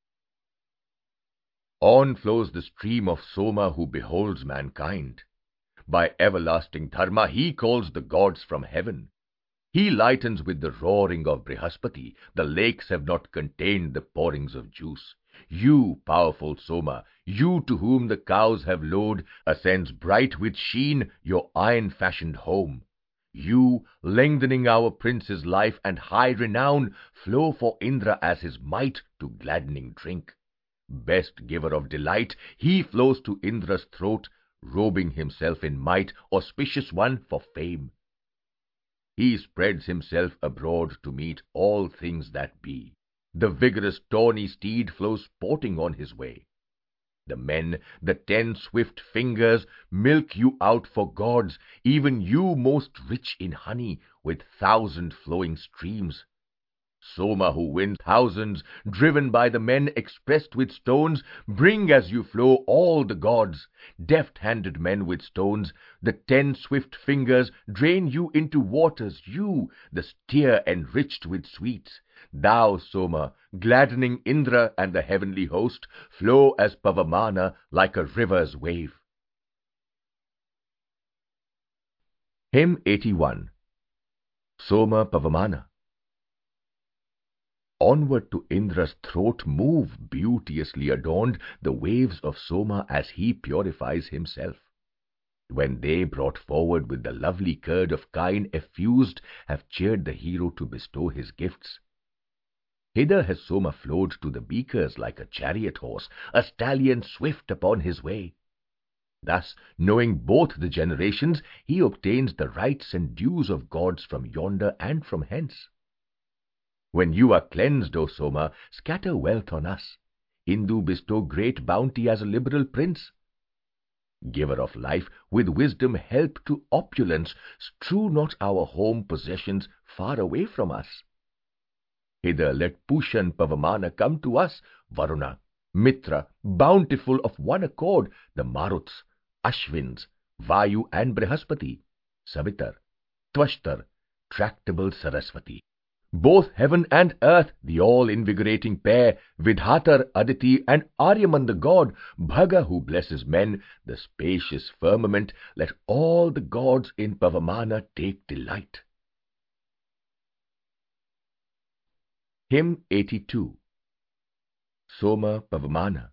On flows the stream of Soma who beholds mankind. By everlasting Dharma he calls the gods from heaven. He lightens with the roaring of Brihaspati. The lakes have not contained the pourings of juice. You, powerful Soma, you to whom the cows have lowed, ascends bright with sheen your iron-fashioned home. You, lengthening our prince's life and high renown, flow for Indra as his might to gladdening drink. Best giver of delight, he flows to Indra's throat, robing himself in might, auspicious one for fame. He spreads himself abroad to meet all things that be. The vigorous tawny steed flows sporting on his way. The men, the ten swift fingers, milk you out for gods, even you most rich in honey, with thousand flowing streams. Soma, who wins thousands, driven by the men expressed with stones, bring as you flow all the gods, deft-handed men with stones. The ten swift fingers drain you into waters, you, the steer enriched with sweets. Thou, Soma, gladdening Indra and the heavenly host, flow as Pavamana like a river's wave. Hymn eighty-one. Soma Pavamana. Onward to Indra's throat move, beauteously adorned, the waves of Soma as he purifies himself. When they, brought forward with the lovely curd of kine effused, have cheered the hero to bestow his gifts. Hither has Soma flowed to the beakers like a chariot horse, a stallion swift upon his way. Thus, knowing both the generations, he obtains the rights and dues of gods from yonder and from hence. When you are cleansed, O Soma, scatter wealth on us. Indu, bestow great bounty as a liberal prince. Giver of life, with wisdom help to opulence, strew not our home possessions far away from us. Hither let Pushan Pavamana come to us, Varuna, Mitra, bountiful of one accord, the Maruts, Ashwins, Vayu and Brihaspati, Savitar, Tvashtar, tractable Saraswati. Both heaven and earth, the all-invigorating pair, Vidhatar, Aditi, and Aryaman the god, Bhaga who blesses men, the spacious firmament, let all the gods in Pavamana take delight. Hymn eighty-two. Soma Pavamana.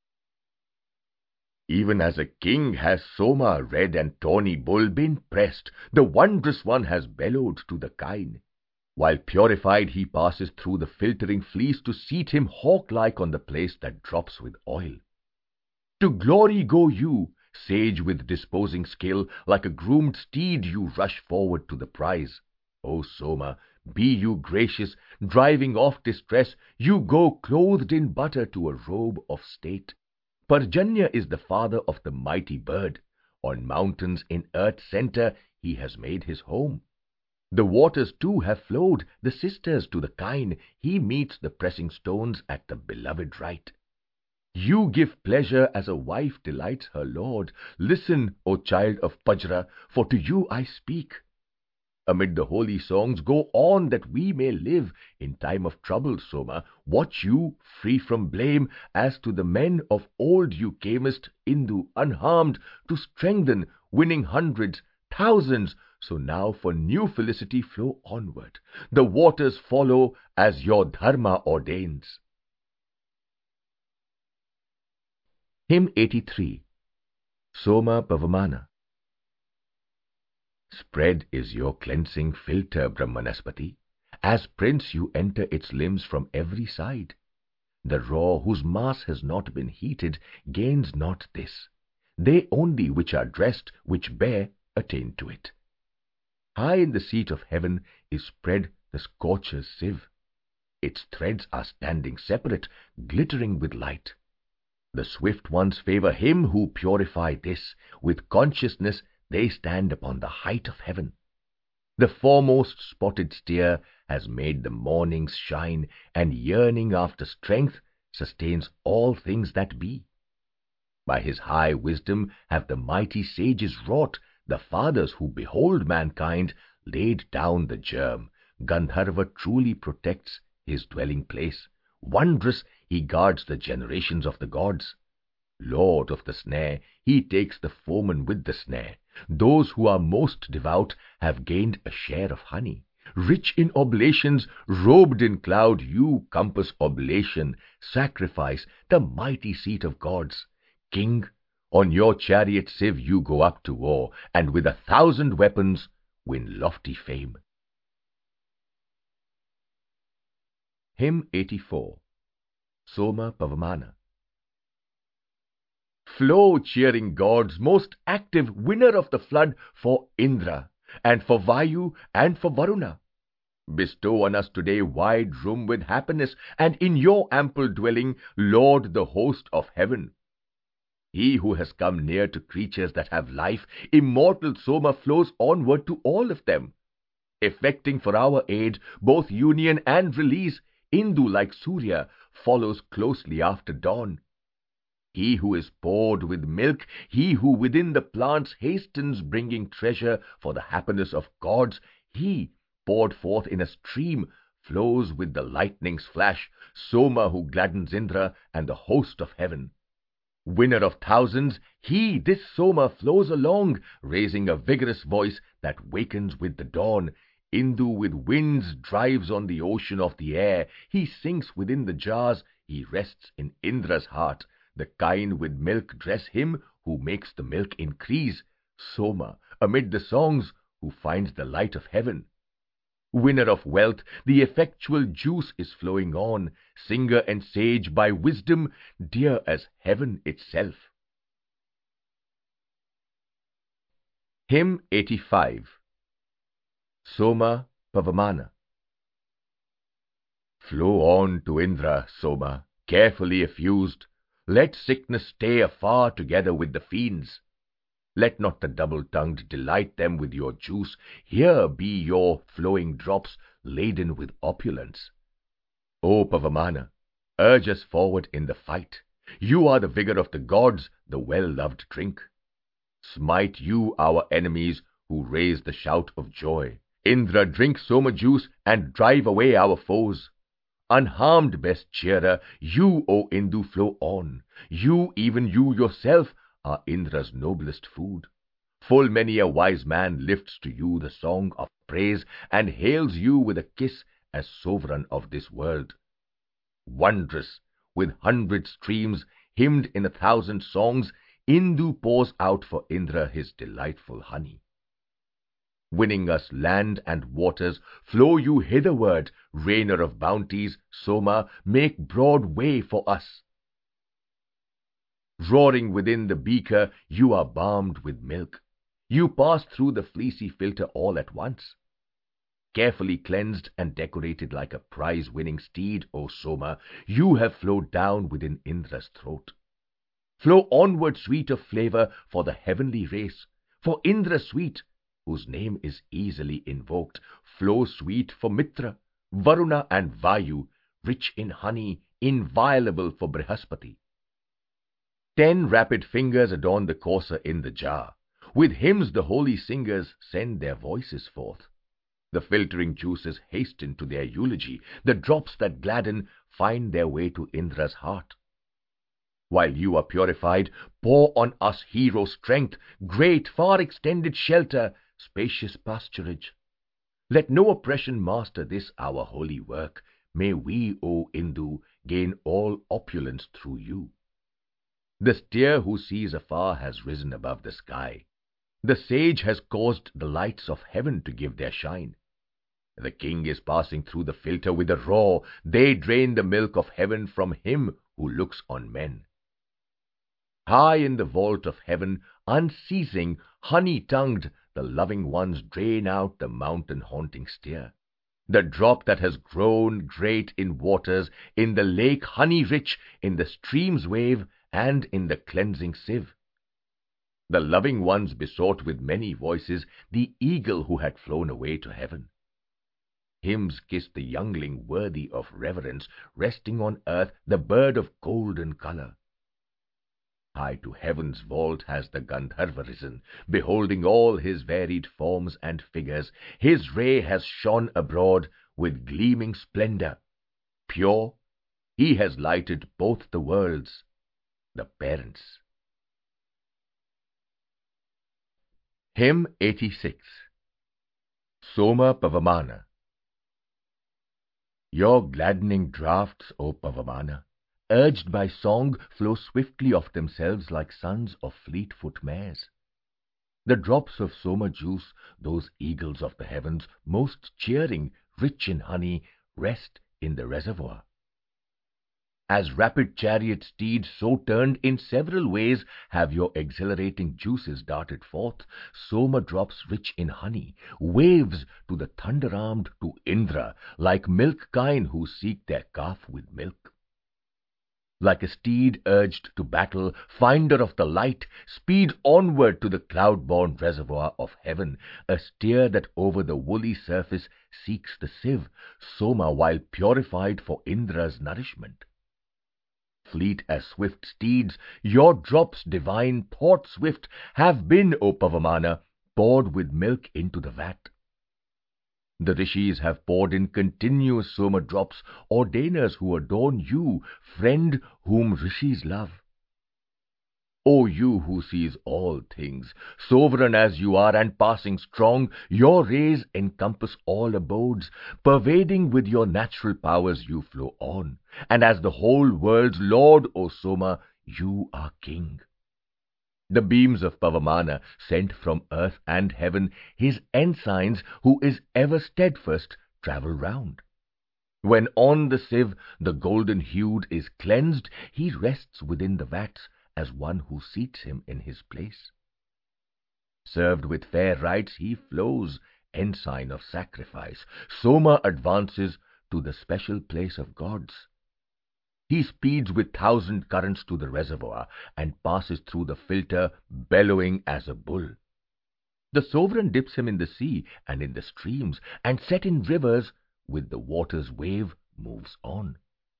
Even as a king has Soma, red and tawny bull, been pressed, the wondrous one has bellowed to the kine. While purified he passes through the filtering fleece to seat him hawk-like on the place that drops with oil. To glory go you, sage with disposing skill, like a groomed steed you rush forward to the prize. O Soma, be you gracious, driving off distress, you go clothed in butter to a robe of state. Parjanya is the father of the mighty bird. On mountains in earth's center he has made his home. The waters too have flowed, the sisters to the kine, he meets the pressing stones at the beloved right. You give pleasure as a wife delights her lord. Listen, O child of Pajra, for to you I speak. amid the holy songs, go on that we may live in time of trouble, Soma. Watch you, free from blame, as to the men of old you camest, Indu, unharmed, to strengthen, winning hundreds, thousands. So now for new felicity flow onward. The waters follow as your dharma ordains. Hymn eighty-three. Soma Pavamana. Spread is your cleansing filter, Brahmanaspati. As prince you enter its limbs from every side. The raw, whose mass has not been heated, gains not this. They only which are dressed, which bear, attain to it. High in the seat of heaven is spread the scorcher's sieve. Its threads are standing separate, glittering with light. The swift ones favor him who purify this. With consciousness they stand upon the height of heaven. The foremost spotted steer has made the mornings shine, and yearning after strength sustains all things that be. By his high wisdom have the mighty sages wrought. The fathers who behold mankind laid down the germ. Gandharva truly protects his dwelling place. Wondrous he guards the generations of the gods. Lord of the snare, he takes the foeman with the snare. Those who are most devout have gained a share of honey. Rich in oblations, robed in cloud, you compass oblation, sacrifice, the mighty seat of gods. King, on your chariot sieve you go up to war, and with a thousand weapons win lofty fame. Hymn eighty-four. Soma Pavamana. Flow, cheering gods, most active winner of the flood, for Indra, and for Vayu, and for Varuna. Bestow on us today wide room with happiness, and in your ample dwelling, Lord the host of heaven. He who has come near to creatures that have life, immortal Soma flows onward to all of them. Effecting for our aid both union and release, Indu, like Surya, follows closely after dawn. He who is poured with milk, he who within the plants hastens, bringing treasure for the happiness of gods, he, poured forth in a stream, flows with the lightning's flash, Soma who gladdens Indra and the host of heaven. Winner of thousands, he, this Soma, flows along, raising a vigorous voice that wakens with the dawn. Indu with winds drives on the ocean of the air. He sinks within the jars, he rests in Indra's heart. The kine with milk dress him who makes the milk increase. Soma, amid the songs, who finds the light of heaven. Winner of wealth, the effectual juice is flowing on. Singer and sage by wisdom, dear as heaven itself. Hymn eighty-five. Soma Pavamana. Flow on to Indra, Soma, carefully effused. Let sickness stay afar together with the fiends. Let not the double-tongued delight them with your juice. Here be your flowing drops laden with opulence. O Pavamana, urge us forward in the fight. You are the vigor of the gods, the well-loved drink. Smite you our enemies who raise the shout of joy. Indra, drink Soma juice and drive away our foes. Unharmed best cheerer, you, O Indu, flow on. You, even you yourself, are Indra's noblest food. Full many a wise man lifts to you the song of praise, and hails you with a kiss as sovereign of this world. Wondrous, with hundred streams, hymned in a thousand songs, Indu pours out for Indra his delightful honey. Winning us land and waters, flow you hitherward, rainer of bounties, Soma, make broad way for us. Roaring within the beaker, you are balmed with milk. You pass through the fleecy filter all at once. Carefully cleansed and decorated like a prize-winning steed, O Soma, you have flowed down within Indra's throat. Flow onward, sweet of flavor, for the heavenly race, for Indra sweet, whose name is easily invoked. Flow sweet for Mitra, Varuna and Vayu, rich in honey, inviolable for Brihaspati. Ten rapid fingers adorn the courser in the jar. With hymns the holy singers send their voices forth. The filtering juices hasten to their eulogy. The drops that gladden find their way to Indra's heart. While you are purified, pour on us hero strength, great, far extended shelter, spacious pasturage. Let no oppression master this our holy work. May we, O Indu, gain all opulence through you. The steer who sees afar has risen above the sky. The sage has caused the lights of heaven to give their shine. The king is passing through the filter with a roar. They drain the milk of heaven from him who looks on men. High in the vault of heaven, unceasing, honey-tongued, the loving ones drain out the mountain-haunting steer. The drop that has grown great in waters, in the lake honey-rich, in the stream's wave, and in the cleansing sieve. The loving ones besought with many voices the eagle who had flown away to heaven. Hymns kissed the youngling worthy of reverence, resting on earth the bird of golden color. High to heaven's vault has the Gandharva risen, beholding all his varied forms and figures. His ray has shone abroad with gleaming splendor. Pure, he has lighted both the worlds, the parents. Hymn eighty-six. Soma Pavamana. Your gladdening draughts, O Pavamana, urged by song, flow swiftly of themselves like sons of fleet-foot mares. The drops of Soma juice, those eagles of the heavens, most cheering, rich in honey, rest in the reservoir. As rapid chariot steeds, so turned in several ways, have your exhilarating juices darted forth, Soma drops rich in honey, waves to the thunder-armed, to Indra, like milk kine who seek their calf with milk. Like a steed urged to battle, finder of the light, speed onward to the cloud-born reservoir of heaven, a steer that over the woolly surface seeks the sieve, Soma while purified for Indra's nourishment. Fleet as swift steeds, your drops divine, thought-swift, have been, O Pavamana, poured with milk into the vat. The rishis have poured in continuous Soma drops, ordainers who adorn you, friend whom rishis love. O you who sees all things, sovereign as you are and passing strong, your rays encompass all abodes, pervading with your natural powers you flow on, and as the whole world's Lord, O Soma, you are king. The beams of Pavamana, sent from earth and heaven, his ensigns, who is ever steadfast, travel round. When on the sieve the golden-hued is cleansed, he rests within the vats, as one who seats him in his place. Served with fair rites he flows, ensign of sacrifice. Soma advances to the special place of gods. He speeds with thousand currents to the reservoir, and passes through the filter, bellowing as a bull. The sovereign dips him in the sea and in the streams, and set in rivers, with the water's wave moves on.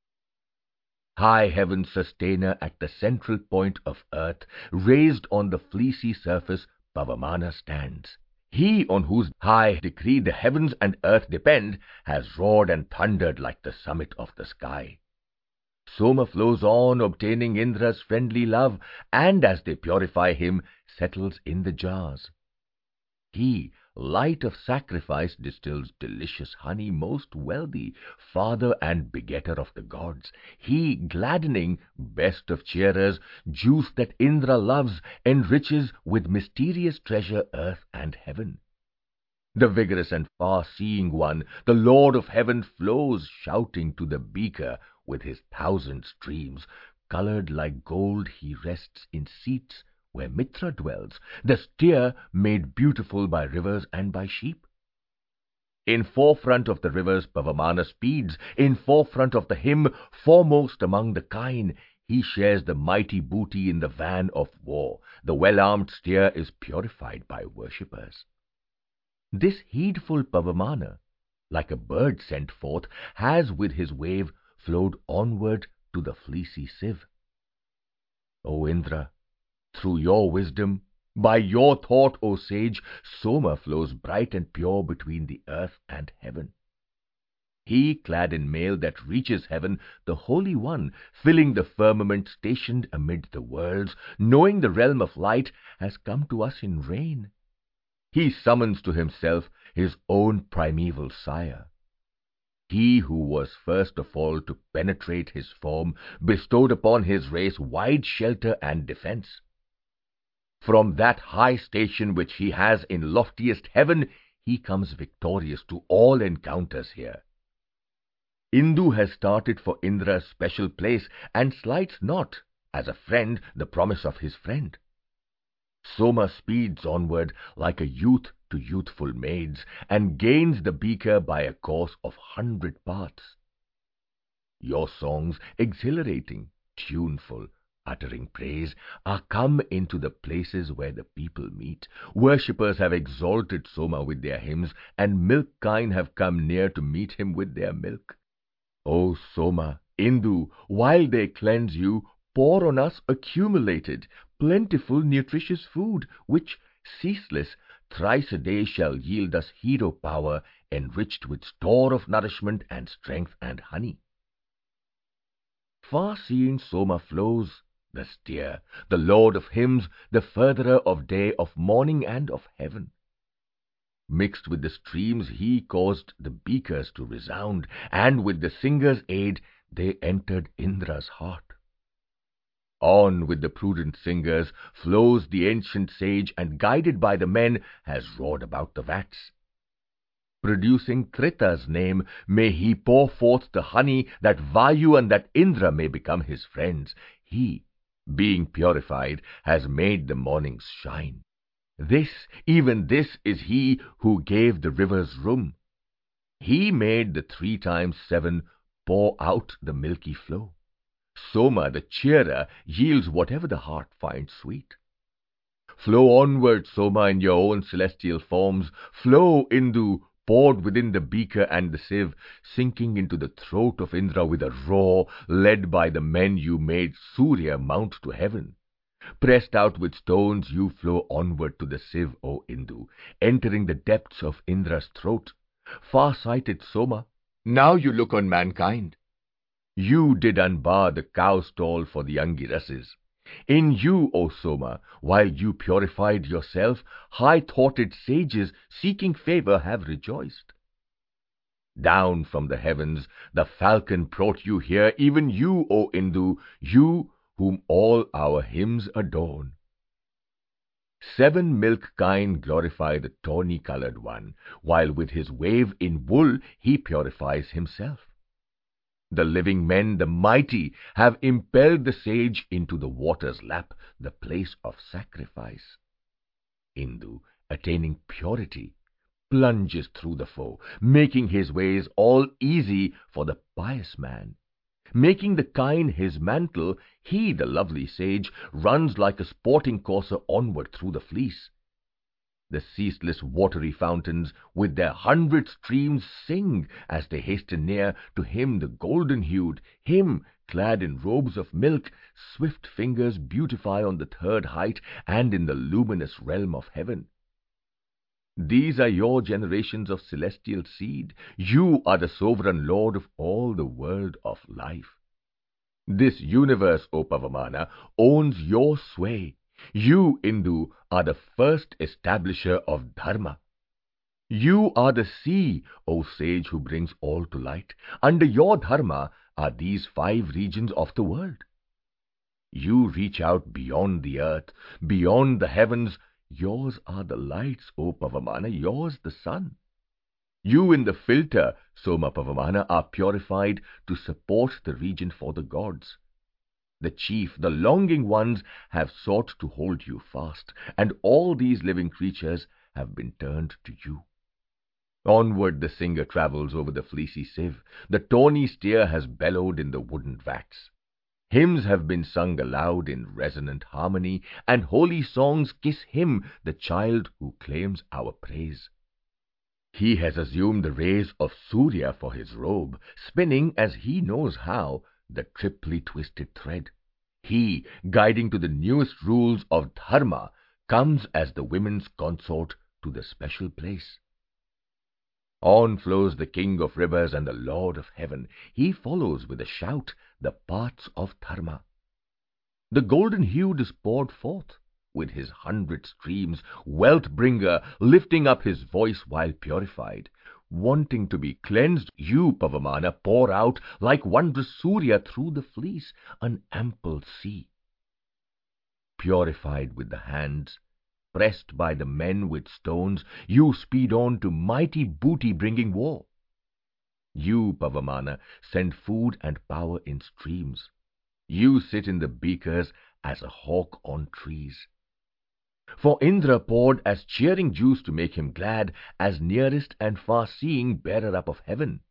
High heaven's sustainer at the central point of earth, raised on the fleecy surface, Pavamana stands. He on whose high decree the heavens and earth depend, has roared and thundered like the summit of the sky. Soma flows on, obtaining Indra's friendly love, and as they purify him, settles in the jars. He, light of sacrifice, distills delicious honey, most wealthy, father and begetter of the gods. He, gladdening, best of cheerers, juice that Indra loves, enriches with mysterious treasure earth and heaven. The vigorous and far-seeing one, the Lord of heaven, flows, shouting to the beaker with his thousand streams. Colored like gold, he rests in seats where Mitra dwells, the steer made beautiful by rivers and by sheep. In forefront of the rivers Pavamana speeds, in forefront of the hymn, foremost among the kine, he shares the mighty booty in the van of war. The well-armed steer is purified by worshippers. This heedful Pavamana, like a bird sent forth, has with his wave flowed onward to the fleecy sieve. O Indra, through your wisdom, By your thought, O sage, Soma flows bright and pure between the earth and heaven. He, clad in mail that reaches heaven, the Holy One, filling the firmament, stationed amid the worlds, knowing the realm of light, has come to us in rain. He summons to himself his own primeval sire. He who was first of all to penetrate his form bestowed upon his race wide shelter and defense. From that high station which he has in loftiest heaven, he comes victorious to all encounters here. Indu has started for Indra's special place and slights not, as a friend, the promise of his friend. Soma speeds onward like a youth to youthful maids, and gains the beaker by a course of hundred paths. Your songs, exhilarating, tuneful, uttering praise, are come into the places where the people meet. Worshippers have exalted Soma with their hymns, and milk kine have come near to meet him with their milk. O Soma, Indu, while they cleanse you, pour on us accumulated, plentiful, nutritious food, which, ceaseless, thrice a day shall yield us hero power, enriched with store of nourishment and strength and honey. Far-seeing Soma flows, the steer, the lord of hymns, the furtherer of day, of morning, and of heaven. Mixed with the streams he caused the beakers to resound, and with the singer's aid they entered Indra's heart. On with the prudent singers flows the ancient sage, and guided by the men has roared about the vats. Producing Trita's name, may he pour forth the honey, that Vayu and that Indra may become his friends. He, being purified, has made the mornings shine. This, even this, is he who gave the rivers room. He made the three times seven pour out the milky flow. Soma, the cheerer, yields whatever the heart finds sweet. Flow onward, Soma, in your own celestial forms. Flow, Indu, poured within the beaker and the sieve, sinking into the throat of Indra with a roar, led by the men you made Surya mount to heaven. Pressed out with stones, you flow onward to the sieve, O Indu, entering the depths of Indra's throat. Far-sighted Soma, now you look on mankind. You did unbar the cow stall for the Angirases. In you, O Soma, while you purified yourself, high-thoughted sages seeking favor have rejoiced. Down from the heavens the falcon brought you here, even you, O Indu, you whom all our hymns adorn. Seven milk kine glorify the tawny-colored one, while with his wave in wool he purifies himself. The living men, the mighty, have impelled the sage into the water's lap, the place of sacrifice. Indu, attaining purity, plunges through the foe, making his ways all easy for the pious man. Making the kine his mantle, he, the lovely sage, runs like a sporting courser onward through the fleece. The ceaseless watery fountains with their hundred streams sing as they hasten near to him, the golden-hued, him clad in robes of milk. Swift fingers beautify on the third height and in the luminous realm of heaven. These are your generations of celestial seed. You are the sovereign lord of all the world of life. This universe, O Pavamana, owns your sway. You, Indu, are the first establisher of Dharma. You are the sea, O sage, who brings all to light. Under your Dharma are these five regions of the world. You reach out beyond the earth, beyond the heavens. Yours are the lights, O Pavamana, yours the sun. You in the filter, Soma Pavamana, are purified to support the region for the gods. The chief, the longing ones, have sought to hold you fast, and all these living creatures have been turned to you. Onward the singer travels over the fleecy sieve. The tawny steer has bellowed in the wooden vats. Hymns have been sung aloud in resonant harmony, and holy songs kiss him, the child who claims our praise. He has assumed the rays of Surya for his robe, spinning as he knows how the triply twisted thread. He, guiding to the newest rules of Dharma, comes as the women's consort to the special place. On flows the king of rivers and the lord of heaven. He follows with a shout the paths of Dharma. The golden hued is poured forth with his hundred streams, wealth bringer, lifting up his voice while purified. Wanting to be cleansed, you, Pavamana, pour out like wondrous Surya through the fleece an ample sea. Purified with the hands, pressed by the men with stones, you speed on to mighty booty-bringing war. You, Pavamana, send food and power in streams. You sit in the beakers as a hawk on trees. For Indra poured as cheering juice to make him glad, as nearest and far-seeing bearer up of heaven.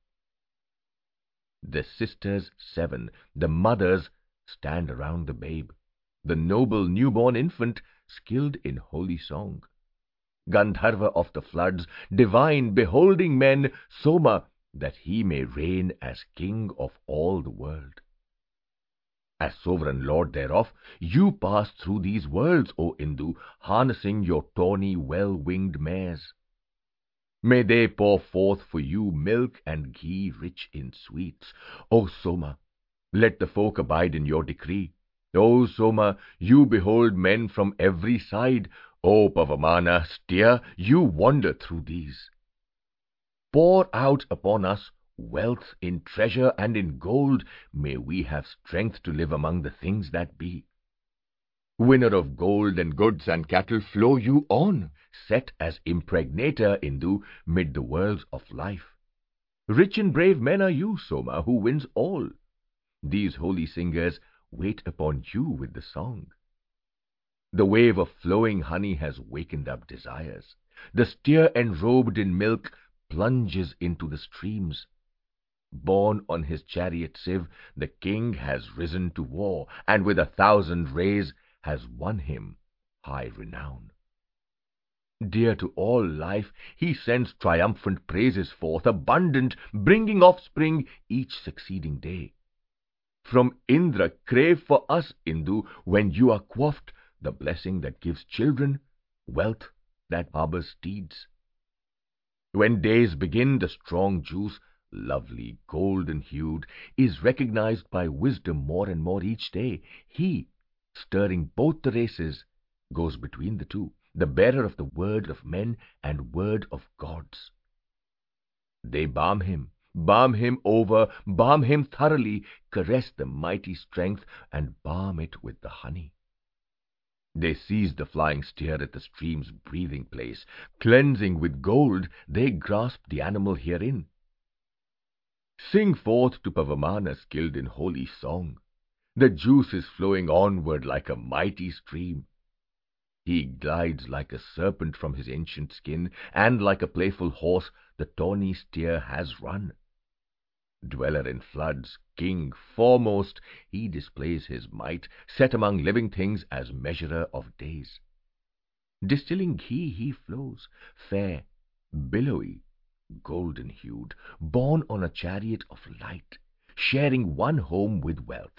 The sisters seven, the mothers, stand around the babe, the noble newborn infant, skilled in holy song. Gandharva of the floods, divine, beholding men, Soma, that he may reign as king of all the world. As sovereign lord thereof, you pass through these worlds, O Indu, harnessing your tawny, well-winged mares. May they pour forth for you milk and ghee rich in sweets. O Soma, let the folk abide in your decree. O Soma, you behold men from every side. O Pavamana, steer, you wander through these. Pour out upon us wealth in treasure and in gold. May we have strength to live among the things that be. Winner of gold and goods and cattle, flow you on, set as impregnator, Indu, mid the worlds of life. Rich and brave men are you, Soma, who wins all. These holy singers wait upon you with the song. The wave of flowing honey has wakened up desires. The steer enrobed in milk plunges into the streams. Borne on his chariot sieve, the king has risen to war, and with a thousand rays has won him high renown. Dear to all life, he sends triumphant praises forth, abundant, bringing offspring each succeeding day. From Indra crave for us, Indu, when you are quaffed, the blessing that gives children, wealth that harbors steeds. When days begin, the strong juice, lovely golden-hued, is recognized by wisdom more and more each day. He, stirring both the races, goes between the two, the bearer of the word of men and word of gods. They balm him, balm him over, balm him thoroughly, caress the mighty strength, and balm it with the honey. They seize the flying steer at the stream's breathing place. Cleansing with gold, they grasp the animal herein. Sing forth to Pavamana, skilled in holy song. The juice is flowing onward like a mighty stream. He glides like a serpent from his ancient skin, and like a playful horse the tawny steer has run. Dweller in floods, king foremost, he displays his might, set among living things as measurer of days. Distilling ghee he flows, fair, billowy, golden-hued, borne on a chariot of light, sharing one home with wealth.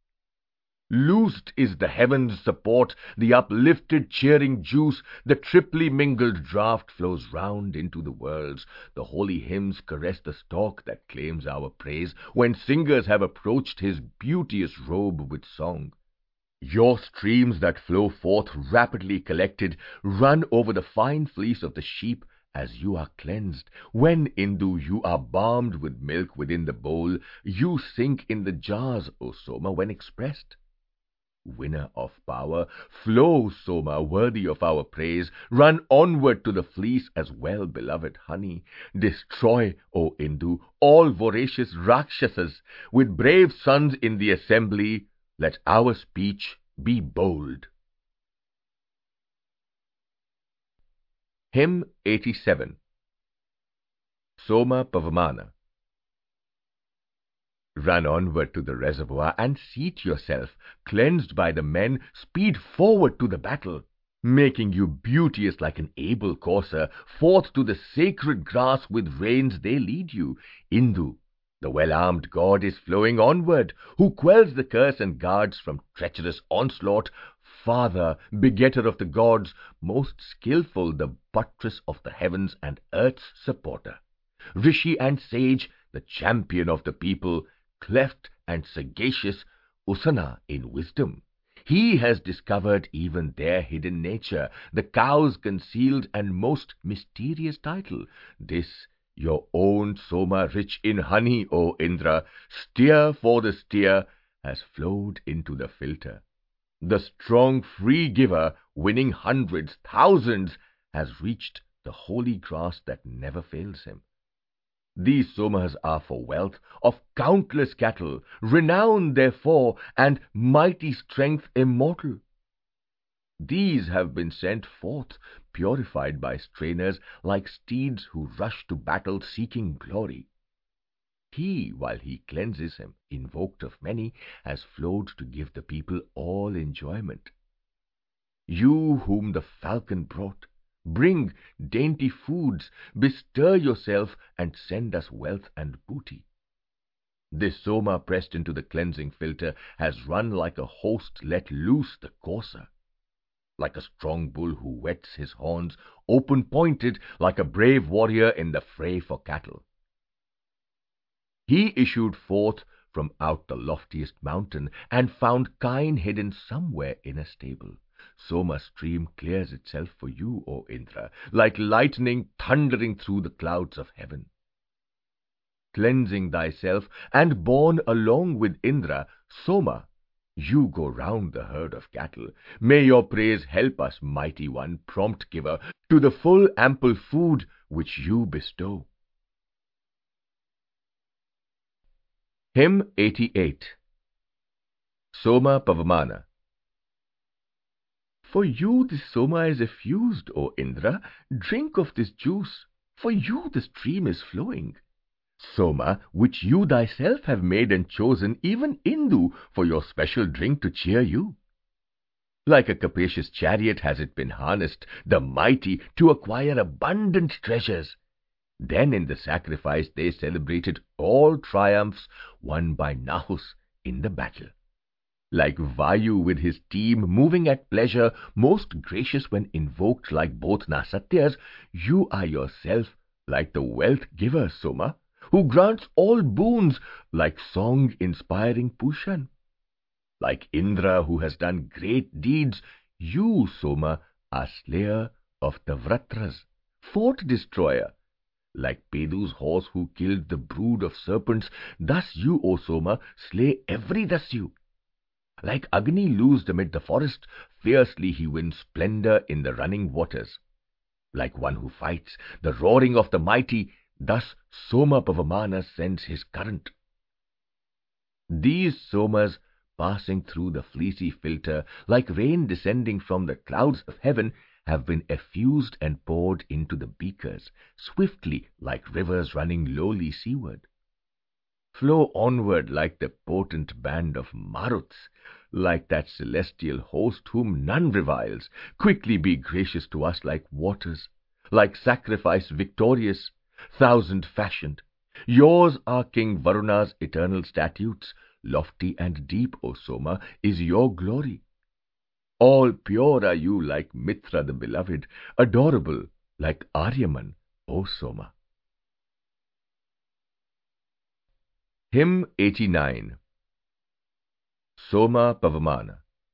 Loosed is the heaven's support, the uplifted cheering juice, the triply mingled draught flows round into the worlds. The holy hymns caress the stalk that claims our praise, when singers have approached his beauteous robe with song. Your streams that flow forth rapidly collected run over the fine fleece of the sheep as you are cleansed. When, Indu, you are balmed with milk within the bowl, you sink in the jars, O Soma, when expressed. Winner of power, flow, Soma, worthy of our praise, run onward to the fleece as well-beloved honey. Destroy, O Indu, all voracious Rakshasas. With brave sons in the assembly, let our speech be bold. Hymn eighty-seven. Soma Pavamana. Run onward to the reservoir and seat yourself. Cleansed by the men, speed forward to the battle. Making you beauteous like an able courser, forth to the sacred grass with reins they lead you. Indu, the well-armed god, is flowing onward, who quells the curse and guards from treacherous onslaught. Father, begetter of the gods, most skillful, the buttress of the heavens and earth's supporter, Rishi and sage, the champion of the people, cleft and sagacious, Usana in wisdom. He has discovered even their hidden nature, the cow's concealed and most mysterious title. This your own Soma, rich in honey, O Indra, steer for the steer, has flowed into the filter. The strong free giver, winning hundreds, thousands, has reached the holy grass that never fails him. These Somas are for wealth of countless cattle, renown therefore, and mighty strength immortal. These have been sent forth, purified by strainers, like steeds who rush to battle seeking glory. He, while he cleanses him, invoked of many, has flowed to give the people all enjoyment. You whom the falcon brought, bring dainty foods, bestir yourself, and send us wealth and booty. This Soma, pressed into the cleansing filter, has run like a host let loose the courser, like a strong bull who whets his horns, open-pointed, like a brave warrior in the fray for cattle. He issued forth from out the loftiest mountain, and found kine hidden somewhere in a stable. Soma stream clears itself for you, O Indra, like lightning thundering through the clouds of heaven. Cleansing thyself, and borne along with Indra, Soma, you go round the herd of cattle. May your praise help us, mighty one, prompt giver, to the full ample food which you bestow. Hymn eighty-eight. Soma Pavamana. For you this Soma is effused, O Indra. Drink of this juice. For you the stream is flowing. Soma, which you thyself have made and chosen, even Indu, for your special drink to cheer you. Like a capacious chariot has it been harnessed, the mighty, to acquire abundant treasures. Then in the sacrifice they celebrated all triumphs won by Nahus in the battle. Like Vayu with his team, moving at pleasure, most gracious when invoked like both Nasatyas, you are yourself like the wealth giver, Soma, who grants all boons, like song-inspiring Pushan. Like Indra, who has done great deeds, you, Soma, are slayer of the Vratras, fort destroyer. Like Pedu's horse who killed the brood of serpents, thus you, O Soma, slay every Dasyu. Like Agni loosed amid the forest, fiercely he wins splendor in the running waters. Like one who fights, the roaring of the mighty, thus Soma Pavamana sends his current. These Somas, passing through the fleecy filter, like rain descending from the clouds of heaven, have been effused and poured into the beakers, swiftly like rivers running lowly seaward. Flow onward like the potent band of Maruts, like that celestial host whom none reviles. Quickly be gracious to us like waters, like sacrifice victorious, thousand-fashioned. Yours are King Varuna's eternal statutes, lofty and deep, O Soma, is your glory. All pure are you like Mitra the beloved, adorable like Aryaman, O Soma. Hymn eighty-nine. Soma Pavamana.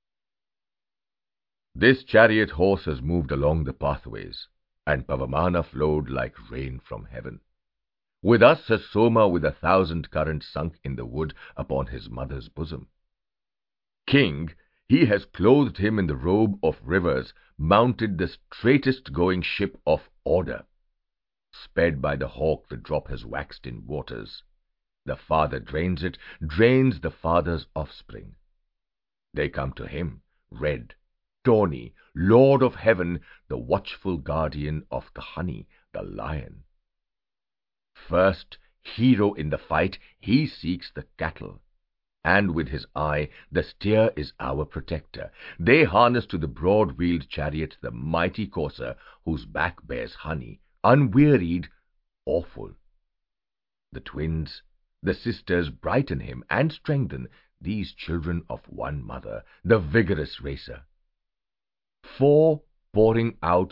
This chariot horse has moved along the pathways, and Pavamana flowed like rain from heaven. With us has Soma with a thousand currents sunk in the wood upon his mother's bosom. King, he has clothed him in the robe of rivers, mounted the straightest going ship of order. Sped by the hawk the drop has waxed in waters. The father drains it, drains the father's offspring. They come to him, red, tawny, Lord of heaven, the watchful guardian of the honey, the lion. First, hero in the fight, he seeks the cattle, and with his eye the steer is our protector. They harness to the broad-wheeled chariot the mighty courser, whose back bears honey, unwearied, awful. The twins, the sisters, brighten him and strengthen these children of one mother, the vigorous racer. four pouring out